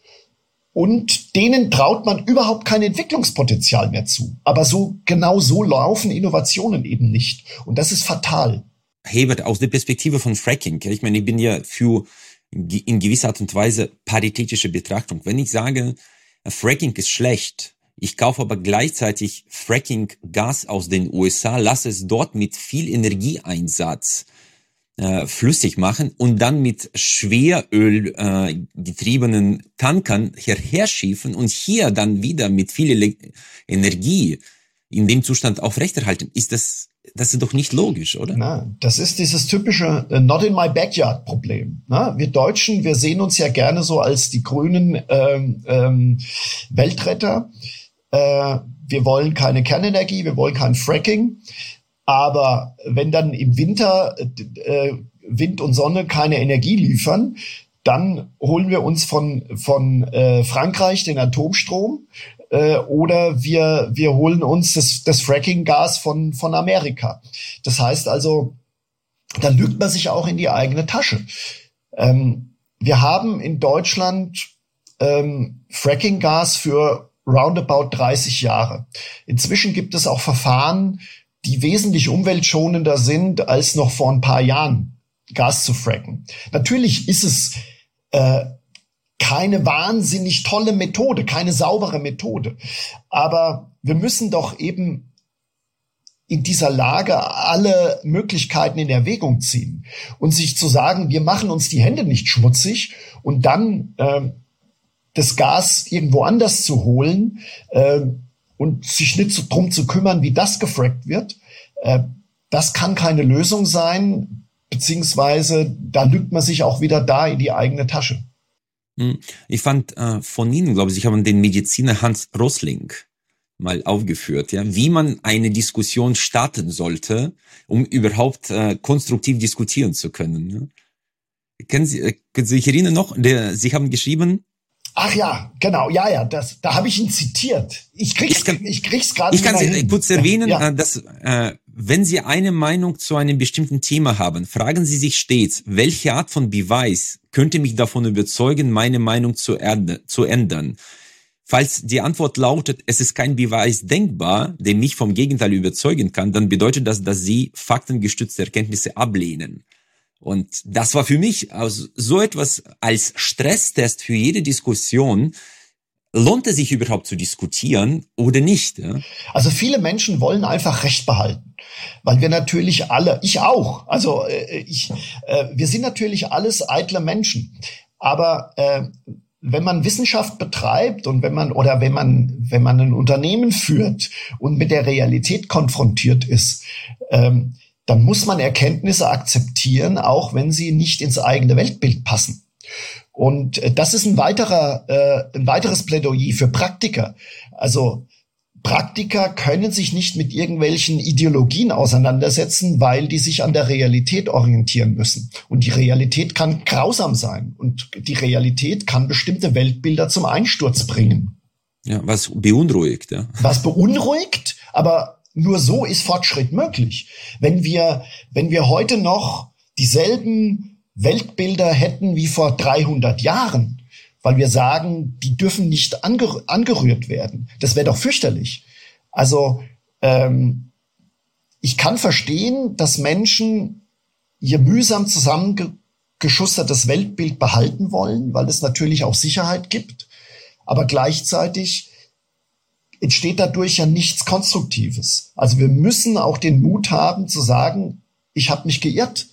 und denen traut man überhaupt kein Entwicklungspotenzial mehr zu. Aber so genau so laufen Innovationen eben nicht. Und das ist fatal. Hebert, aus der Perspektive von Fracking, ich meine, ich bin ja für in gewisser Art und Weise paritätische Betrachtung. Wenn ich sage, Fracking ist schlecht, ich kaufe aber gleichzeitig Fracking-Gas aus den U S A, lasse es dort mit viel Energieeinsatz äh, flüssig machen und dann mit Schweröl äh, getriebenen Tankern hierher schiffen und hier dann wieder mit viel Ele- Energie in dem Zustand aufrechterhalten, ist das Das ist doch nicht logisch, oder? Na, das ist dieses typische uh, Not in my backyard Problem. Na, wir Deutschen, wir sehen uns ja gerne so als die grünen ähm, ähm, Weltretter. Äh, wir wollen keine Kernenergie, wir wollen kein Fracking. Aber wenn dann im Winter äh, Wind und Sonne keine Energie liefern, dann holen wir uns von von äh, Frankreich den Atomstrom. Oder wir wir holen uns das, das Fracking-Gas von von Amerika. Das heißt also, da lügt man sich auch in die eigene Tasche. Ähm, wir haben in Deutschland ähm, Fracking-Gas für roundabout dreißig Jahre. Inzwischen gibt es auch Verfahren, die wesentlich umweltschonender sind, als noch vor ein paar Jahren Gas zu fracken. Natürlich ist es äh, keine wahnsinnig tolle Methode, keine saubere Methode. Aber wir müssen doch eben in dieser Lage alle Möglichkeiten in Erwägung ziehen und sich zu sagen, wir machen uns die Hände nicht schmutzig und dann äh, das Gas irgendwo anders zu holen äh, und sich nicht so drum zu kümmern, wie das gefrackt wird. Äh, das kann keine Lösung sein, beziehungsweise da lügt man sich auch wieder da in die eigene Tasche. Ich fand äh, von Ihnen, glaube ich, haben den Mediziner Hans Rosling mal aufgeführt, ja, wie man eine Diskussion starten sollte, um überhaupt äh, konstruktiv diskutieren zu können. Ja. Können Sie, äh, können Sie sich erinnern noch? Der, Sie haben geschrieben. Ach ja, genau, ja, ja, das, da habe ich ihn zitiert. Ich krieg's, ich, kann, ich krieg's gerade. Ich kann Sie kurz erwähnen, ja, ja. dass äh, wenn Sie eine Meinung zu einem bestimmten Thema haben, fragen Sie sich stets, welche Art von Beweis könnte mich davon überzeugen, meine Meinung zu, erde, zu ändern. Falls die Antwort lautet, es ist kein Beweis denkbar, der mich vom Gegenteil überzeugen kann, dann bedeutet das, dass Sie faktengestützte Erkenntnisse ablehnen. Und das war für mich also so etwas als Stresstest für jede Diskussion. Lohnt es sich überhaupt zu diskutieren oder nicht? Ja? Also viele Menschen wollen einfach Recht behalten, weil wir natürlich alle, ich auch, also äh, ich, äh, wir sind natürlich alles eitle Menschen. Aber äh, wenn man Wissenschaft betreibt und wenn man oder wenn man wenn man ein Unternehmen führt und mit der Realität konfrontiert ist, ähm, dann muss man Erkenntnisse akzeptieren, auch wenn sie nicht ins eigene Weltbild passen. Und das ist ein weiterer, äh, ein weiteres Plädoyer für Praktiker. Also Praktiker können sich nicht mit irgendwelchen Ideologien auseinandersetzen, weil die sich an der Realität orientieren müssen. Und die Realität kann grausam sein. Und die Realität kann bestimmte Weltbilder zum Einsturz bringen. Ja, was beunruhigt, ja. Was beunruhigt, aber nur so ist Fortschritt möglich. Wenn wir, wenn wir heute noch dieselben Weltbilder hätten wie vor dreihundert Jahren, weil wir sagen, die dürfen nicht angerü- angerührt werden. Das wäre doch fürchterlich. Also ähm, ich kann verstehen, dass Menschen ihr mühsam zusammengeschustertes Weltbild behalten wollen, weil es natürlich auch Sicherheit gibt. Aber gleichzeitig entsteht dadurch ja nichts Konstruktives. Also wir müssen auch den Mut haben zu sagen, ich habe mich geirrt.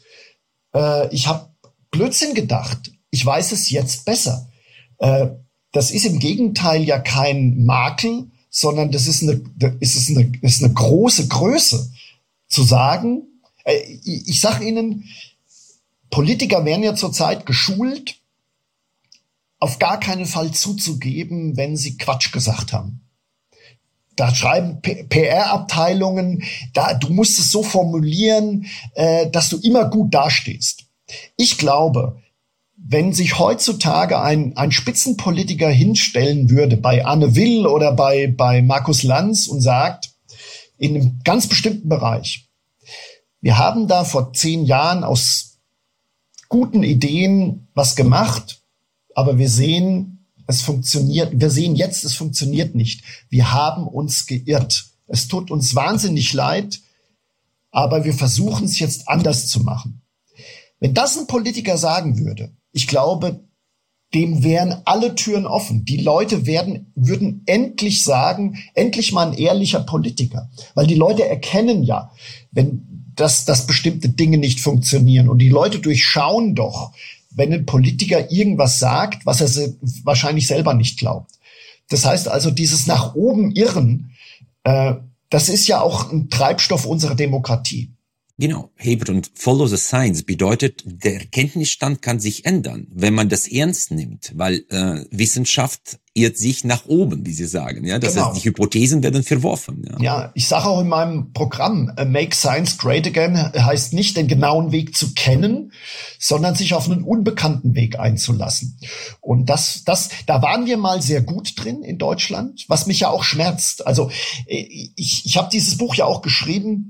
Äh, ich habe Blödsinn gedacht. Ich weiß es jetzt besser. Äh, das ist im Gegenteil ja kein Makel, sondern das ist eine, das ist eine, das ist eine große Größe. zu sagen, äh, ich, ich sage Ihnen, Politiker werden ja zurzeit geschult, auf gar keinen Fall zuzugeben, wenn sie Quatsch gesagt haben. Da schreiben P R-Abteilungen, da, du musst es so formulieren, äh, dass du immer gut dastehst. Ich glaube, wenn sich heutzutage ein, ein Spitzenpolitiker hinstellen würde, bei Anne Will oder bei, bei Markus Lanz und sagt, in einem ganz bestimmten Bereich, wir haben da vor zehn Jahren aus guten Ideen was gemacht, aber wir sehen, es funktioniert, wir sehen jetzt, es funktioniert nicht. Wir haben uns geirrt. Es tut uns wahnsinnig leid, aber wir versuchen es jetzt anders zu machen. Wenn das ein Politiker sagen würde, ich glaube, dem wären alle Türen offen. Die Leute werden, würden endlich sagen, endlich mal ein ehrlicher Politiker. Weil die Leute erkennen ja, wenn dass, dass bestimmte Dinge nicht funktionieren. Und die Leute durchschauen doch, wenn ein Politiker irgendwas sagt, was er wahrscheinlich selber nicht glaubt. Das heißt also, dieses nach oben Irren, äh, das ist ja auch ein Treibstoff unserer Demokratie. Genau, Heber, und Follow the Science bedeutet, der Kenntnisstand kann sich ändern, wenn man das ernst nimmt, weil äh, Wissenschaft irrt sich nach oben, wie Sie sagen. Ja, das genau. heißt, die Hypothesen werden verworfen. Ja, ja, ich sage auch in meinem Programm, uh, Make Science Great Again heißt nicht, den genauen Weg zu kennen, sondern sich auf einen unbekannten Weg einzulassen. Und das, das, da waren wir mal sehr gut drin in Deutschland, was mich ja auch schmerzt. Also ich, ich habe dieses Buch ja auch geschrieben,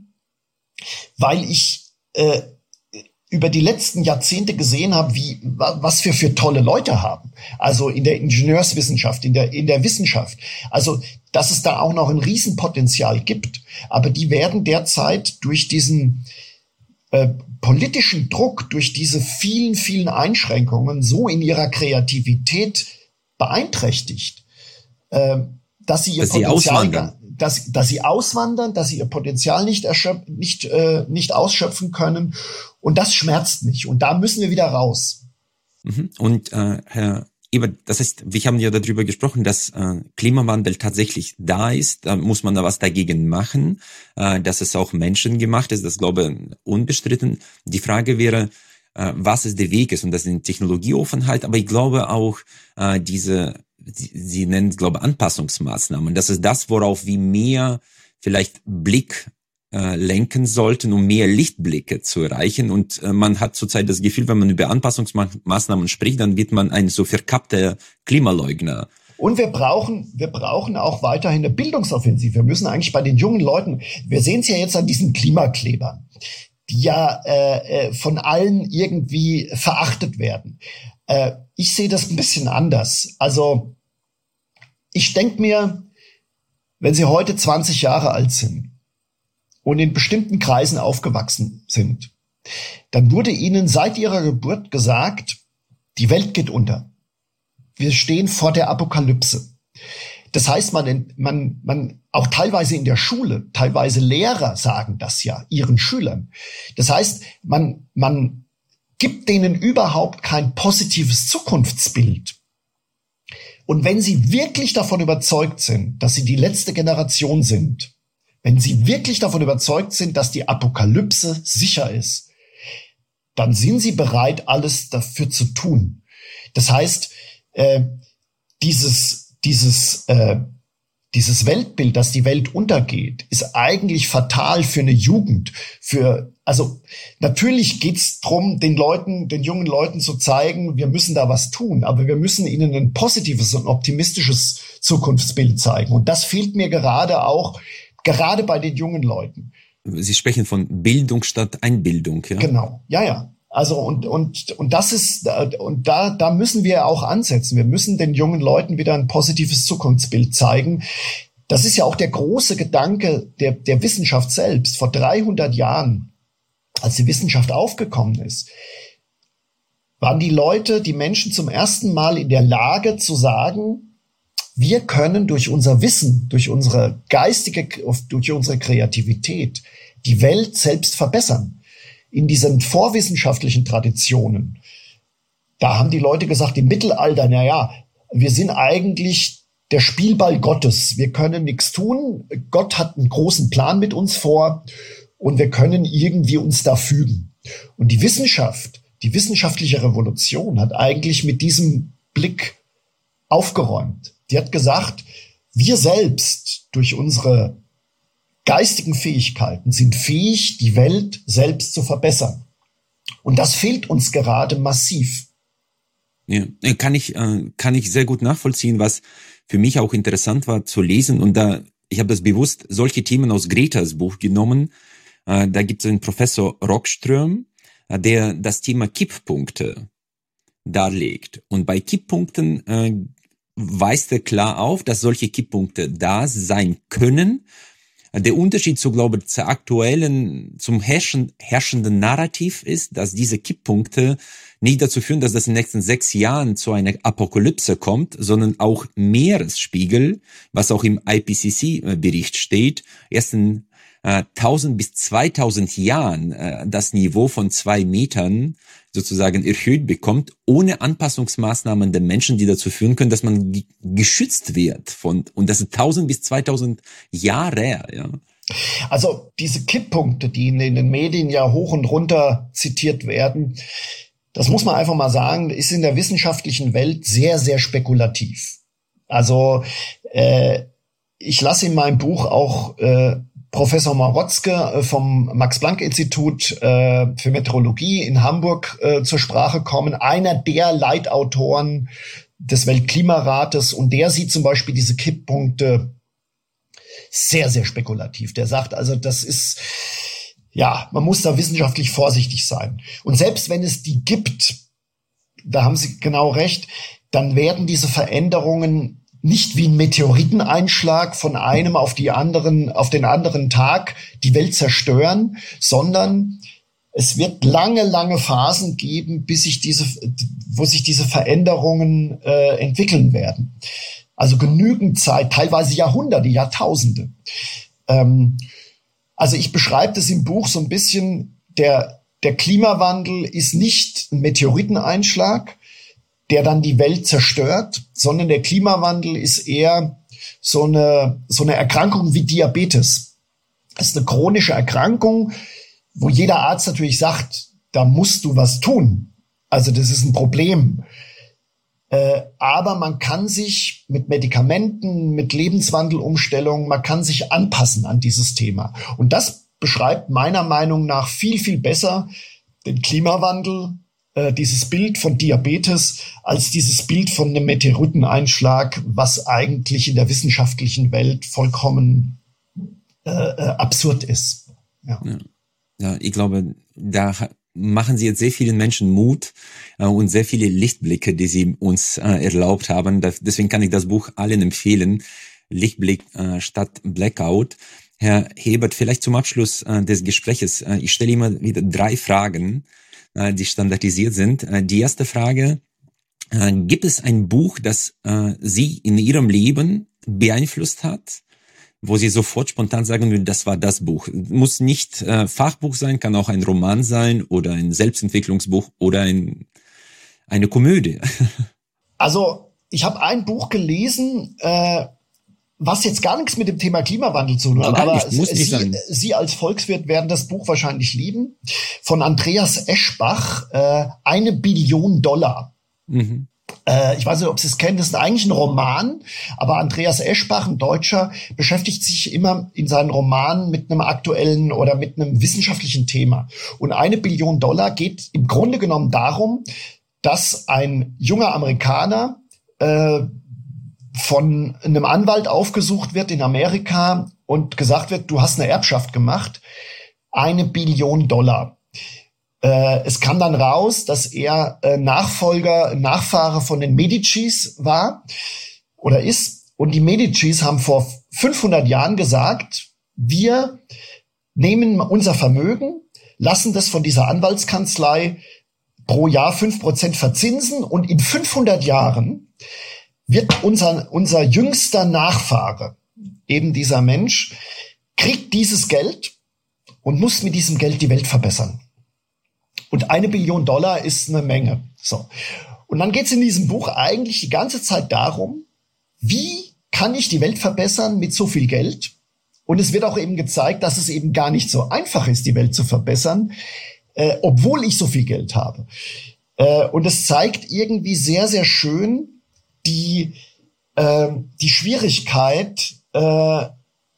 weil ich äh, über die letzten Jahrzehnte gesehen habe, wie was wir für tolle Leute haben. Also in der Ingenieurswissenschaft, in der in der Wissenschaft. Also dass es da auch noch ein Riesenpotenzial gibt. Aber die werden derzeit durch diesen äh, politischen Druck, durch diese vielen, vielen Einschränkungen so in ihrer Kreativität beeinträchtigt, äh, dass sie ihr dass sie Potenzial auswandern. Dass, dass sie auswandern, dass sie ihr Potenzial nicht erschöpf, nicht äh, nicht ausschöpfen können, und das schmerzt mich. Und da müssen wir wieder raus. Und äh, Herr Eber, das heißt, wir haben ja darüber gesprochen, dass äh, Klimawandel tatsächlich da ist. Da muss man da was dagegen machen, äh, dass es auch menschengemacht ist. Das glaube ich unbestritten. Die Frage wäre, äh, was ist der Weg ist, und das sind Technologieoffenheit, aber ich glaube auch äh, diese Sie, Sie nennen es, glaube ich, Anpassungsmaßnahmen. Das ist das, worauf wir mehr vielleicht Blick äh, lenken sollten, um mehr Lichtblicke zu erreichen. Und äh, man hat zurzeit das Gefühl, wenn man über Anpassungsmaßnahmen spricht, dann wird man ein so verkappter Klimaleugner. Und wir brauchen, wir brauchen auch weiterhin eine Bildungsoffensive. Wir müssen eigentlich bei den jungen Leuten, wir sehen es ja jetzt an diesen Klimaklebern, die ja äh, von allen irgendwie verachtet werden. Äh, ich sehe das ein bisschen anders. Also ich denke mir, wenn Sie heute zwanzig Jahre alt sind und in bestimmten Kreisen aufgewachsen sind, dann wurde Ihnen seit Ihrer Geburt gesagt, die Welt geht unter. Wir stehen vor der Apokalypse. Das heißt, man, man, man, auch teilweise in der Schule, teilweise Lehrer sagen das ja ihren Schülern. Das heißt, man, man gibt denen überhaupt kein positives Zukunftsbild. Und wenn sie wirklich davon überzeugt sind, dass sie die letzte Generation sind, wenn sie wirklich davon überzeugt sind, dass die Apokalypse sicher ist, dann sind sie bereit, alles dafür zu tun. Das heißt, äh, dieses, dieses, äh, dieses Weltbild, dass die Welt untergeht, ist eigentlich fatal für eine Jugend. Für, also natürlich geht's drum, den Leuten, den jungen Leuten zu zeigen, wir müssen da was tun, aber wir müssen ihnen ein positives und optimistisches Zukunftsbild zeigen. Und das fehlt mir gerade auch, gerade bei den jungen Leuten. Sie sprechen von Bildung statt Einbildung, ja? Genau, ja, ja. Also und und und das ist und da da müssen wir auch ansetzen. Wir müssen den jungen Leuten wieder ein positives Zukunftsbild zeigen. Das ist ja auch der große Gedanke der der Wissenschaft selbst. Vor dreihundert Jahren, als die Wissenschaft aufgekommen ist, waren die Leute, die Menschen zum ersten Mal in der Lage zu sagen, wir können durch unser Wissen, durch unsere geistige, durch unsere Kreativität die Welt selbst verbessern. In diesen vorwissenschaftlichen Traditionen, da haben die Leute gesagt, im Mittelalter, na ja, wir sind eigentlich der Spielball Gottes. Wir können nichts tun. Gott hat einen großen Plan mit uns vor und wir können irgendwie uns da fügen. Und die Wissenschaft, die wissenschaftliche Revolution hat eigentlich mit diesem Blick aufgeräumt. Die hat gesagt, wir selbst durch unsere geistigen Fähigkeiten sind fähig, die Welt selbst zu verbessern. Und das fehlt uns gerade massiv. Ja, kann ich, äh, kann ich sehr gut nachvollziehen, was für mich auch interessant war zu lesen. Und da, ich habe das bewusst solche Themen aus Gretas Buch genommen. Äh, da gibt es einen Professor Rockström, äh, der das Thema Kipppunkte darlegt. Und bei Kipppunkten äh, weist er klar auf, dass solche Kipppunkte da sein können. Der Unterschied zu, glaube ich, zur aktuellen, zum herrschen, herrschenden Narrativ ist, dass diese Kipppunkte nicht dazu führen, dass das in den nächsten sechs Jahren zu einer Apokalypse kommt, sondern auch Meeresspiegel, was auch im I P C C-Bericht steht, erst in äh, tausend bis zweitausend Jahren äh, das Niveau von zwei Metern sozusagen erhöht bekommt, ohne Anpassungsmaßnahmen der Menschen, die dazu führen können, dass man g- geschützt wird von, und das sind tausend bis zweitausend Jahre, ja. Also diese Kipppunkte, die in den Medien ja hoch und runter zitiert werden, das muss man einfach mal sagen, ist in der wissenschaftlichen Welt sehr, sehr spekulativ. Also äh, ich lasse in meinem Buch auch äh, Professor Marotzke vom Max-Planck-Institut äh, für Meteorologie in Hamburg äh, zur Sprache kommen, einer der Leitautoren des Weltklimarates, und der sieht zum Beispiel diese Kipppunkte sehr, sehr spekulativ. Der sagt also, das ist, ja, man muss da wissenschaftlich vorsichtig sein. Und selbst wenn es die gibt, da haben Sie genau recht, dann werden diese Veränderungen nicht wie ein Meteoriteneinschlag von einem auf die anderen, auf den anderen Tag die Welt zerstören, sondern es wird lange, lange Phasen geben, bis sich diese, wo sich diese Veränderungen äh, entwickeln werden. Also genügend Zeit, teilweise Jahrhunderte, Jahrtausende. Ähm, also ich beschreibe das im Buch so ein bisschen, der, der Klimawandel ist nicht ein Meteoriteneinschlag, der dann die Welt zerstört, sondern der Klimawandel ist eher so eine, so eine Erkrankung wie Diabetes. Das ist eine chronische Erkrankung, wo jeder Arzt natürlich sagt, da musst du was tun. Also das ist ein Problem. Äh, aber man kann sich mit Medikamenten, mit Lebenswandelumstellungen, man kann sich anpassen an dieses Thema. Und das beschreibt meiner Meinung nach viel, viel besser den Klimawandel, dieses Bild von Diabetes, als dieses Bild von einem Meteoriteneinschlag, was eigentlich in der wissenschaftlichen Welt vollkommen äh, absurd ist. Ja. Ja. Ja, ich glaube, da machen Sie jetzt sehr vielen Menschen Mut äh, und sehr viele Lichtblicke, die Sie uns äh, erlaubt haben. Da, deswegen kann ich das Buch allen empfehlen. Lichtblick äh, statt Blackout. Herr Hebert, vielleicht zum Abschluss äh, des Gespräches. Äh, ich stelle immer wieder drei Fragen, die standardisiert sind. Die erste Frage, gibt es ein Buch, das Sie in Ihrem Leben beeinflusst hat, wo Sie sofort spontan sagen würden, das war das Buch? Muss nicht Fachbuch sein, kann auch ein Roman sein oder ein Selbstentwicklungsbuch oder ein, eine Komödie. Also ich habe ein Buch gelesen, äh was jetzt gar nichts mit dem Thema Klimawandel zu tun hat, aber nicht, muss nicht Sie, sein. Sie als Volkswirt werden das Buch wahrscheinlich lieben, von Andreas Eschbach, äh, eine Billion Dollar. Mhm. Äh, ich weiß nicht, ob Sie es kennen, das ist eigentlich ein Roman, aber Andreas Eschbach, ein Deutscher, beschäftigt sich immer in seinen Romanen mit einem aktuellen oder mit einem wissenschaftlichen Thema. Und eine Billion Dollar geht im Grunde genommen darum, dass ein junger Amerikaner äh, von einem Anwalt aufgesucht wird in Amerika und gesagt wird, du hast eine Erbschaft gemacht, eine Billion Dollar. Äh, es kam dann raus, dass er äh, Nachfolger, Nachfahre von den Medicis war oder ist. Und die Medicis haben vor fünfhundert Jahren gesagt, wir nehmen unser Vermögen, lassen das von dieser Anwaltskanzlei pro Jahr fünf Prozent verzinsen und in fünfhundert Jahren wird unser, unser jüngster Nachfahre, eben dieser Mensch, kriegt dieses Geld und muss mit diesem Geld die Welt verbessern. Und eine Billion Dollar ist eine Menge. So. Und dann geht es in diesem Buch eigentlich die ganze Zeit darum, wie kann ich die Welt verbessern mit so viel Geld? Und es wird auch eben gezeigt, dass es eben gar nicht so einfach ist, die Welt zu verbessern, äh, obwohl ich so viel Geld habe. Äh, und es zeigt irgendwie sehr, sehr schön die, äh, die Schwierigkeit, äh,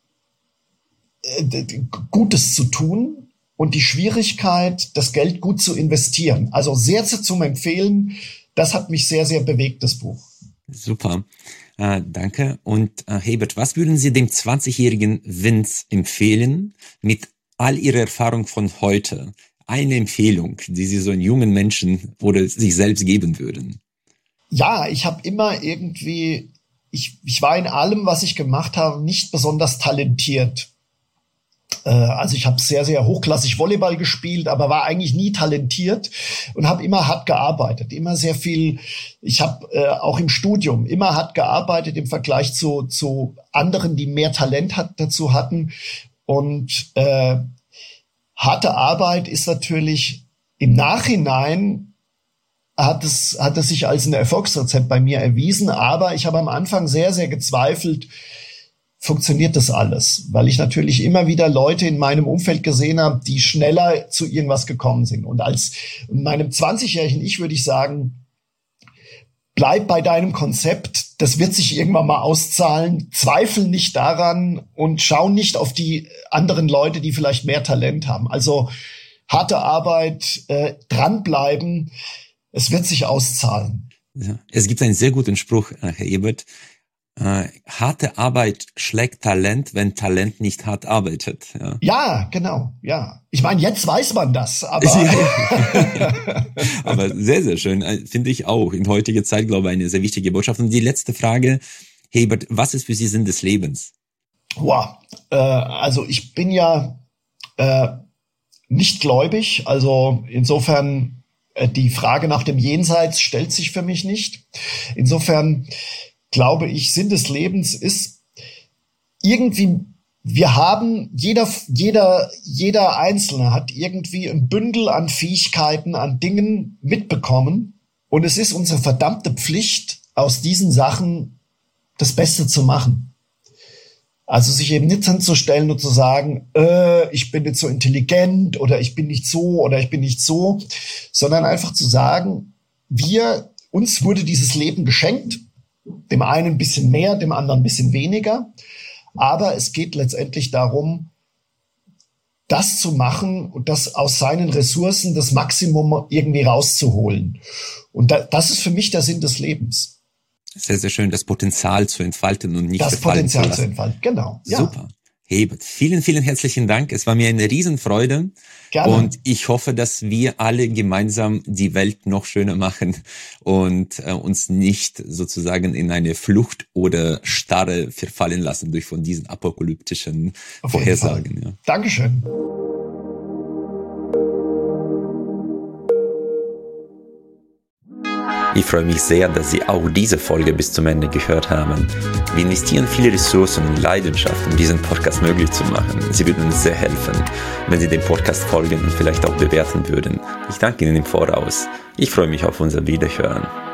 Gutes zu tun und die Schwierigkeit, das Geld gut zu investieren. Also sehr zum Empfehlen. Das hat mich sehr, sehr bewegt, das Buch. Super. Äh, danke. Und äh, Herbert, was würden Sie dem zwanzigjährigen Vince empfehlen mit all Ihrer Erfahrung von heute? Eine Empfehlung, die Sie so einen jungen Menschen oder sich selbst geben würden? Ja, ich habe immer irgendwie, ich, ich war in allem, was ich gemacht habe, nicht besonders talentiert. Also ich habe sehr, sehr hochklassig Volleyball gespielt, aber war eigentlich nie talentiert und habe immer hart gearbeitet, immer sehr viel. Ich habe äh, auch im Studium immer hart gearbeitet im Vergleich zu, zu anderen, die mehr Talent hat, dazu hatten. Und äh, harte Arbeit ist natürlich im Nachhinein hat es, hat es sich als ein Erfolgsrezept bei mir erwiesen. Aber ich habe am Anfang sehr, sehr gezweifelt, funktioniert das alles? Weil ich natürlich immer wieder Leute in meinem Umfeld gesehen habe, die schneller zu irgendwas gekommen sind. Und als in meinem zwanzigjährigen Ich würde ich sagen, bleib bei deinem Konzept, das wird sich irgendwann mal auszahlen. Zweifel nicht daran und schau nicht auf die anderen Leute, die vielleicht mehr Talent haben. Also harte Arbeit, äh, dranbleiben, es wird sich auszahlen. Ja, es gibt einen sehr guten Spruch, Herr Ebert. Äh, harte Arbeit schlägt Talent, wenn Talent nicht hart arbeitet. Ja, ja genau. Ja, ich meine, jetzt weiß man das, aber ja, ja. Aber sehr, sehr schön, finde ich auch. In heutiger Zeit, glaube ich, eine sehr wichtige Botschaft. Und die letzte Frage, Herbert, was ist für Sie Sinn des Lebens? Wow. Äh, also ich bin ja äh, nicht gläubig, also insofern äh, die Frage nach dem Jenseits stellt sich für mich nicht. Insofern glaube ich, Sinn des Lebens ist irgendwie, wir haben, jeder, jeder, jeder Einzelne hat irgendwie ein Bündel an Fähigkeiten, an Dingen mitbekommen. Und es ist unsere verdammte Pflicht, aus diesen Sachen das Beste zu machen. Also sich eben nicht hinzustellen und zu sagen, äh, ich bin nicht so intelligent oder ich bin nicht so oder ich bin nicht so, sondern einfach zu sagen, wir, uns wurde dieses Leben geschenkt. Dem einen ein bisschen mehr, dem anderen ein bisschen weniger. Aber es geht letztendlich darum, das zu machen und das aus seinen Ressourcen das Maximum irgendwie rauszuholen. Und da, das ist für mich der Sinn des Lebens. Sehr, sehr schön, das Potenzial zu entfalten und nicht das Potenzial zu entfalten, genau. Ja. Super. Herbert, vielen, vielen herzlichen Dank. Es war mir eine Riesenfreude. Gerne. Und ich hoffe, dass wir alle gemeinsam die Welt noch schöner machen und äh, uns nicht sozusagen in eine Flucht oder Starre verfallen lassen durch von diesen apokalyptischen Vorhersagen. Ja. Dankeschön. Ich freue mich sehr, dass Sie auch diese Folge bis zum Ende gehört haben. Wir investieren viele Ressourcen und Leidenschaft, um diesen Podcast möglich zu machen. Sie würden uns sehr helfen, wenn Sie dem Podcast folgen und vielleicht auch bewerten würden. Ich danke Ihnen im Voraus. Ich freue mich auf unser Wiederhören.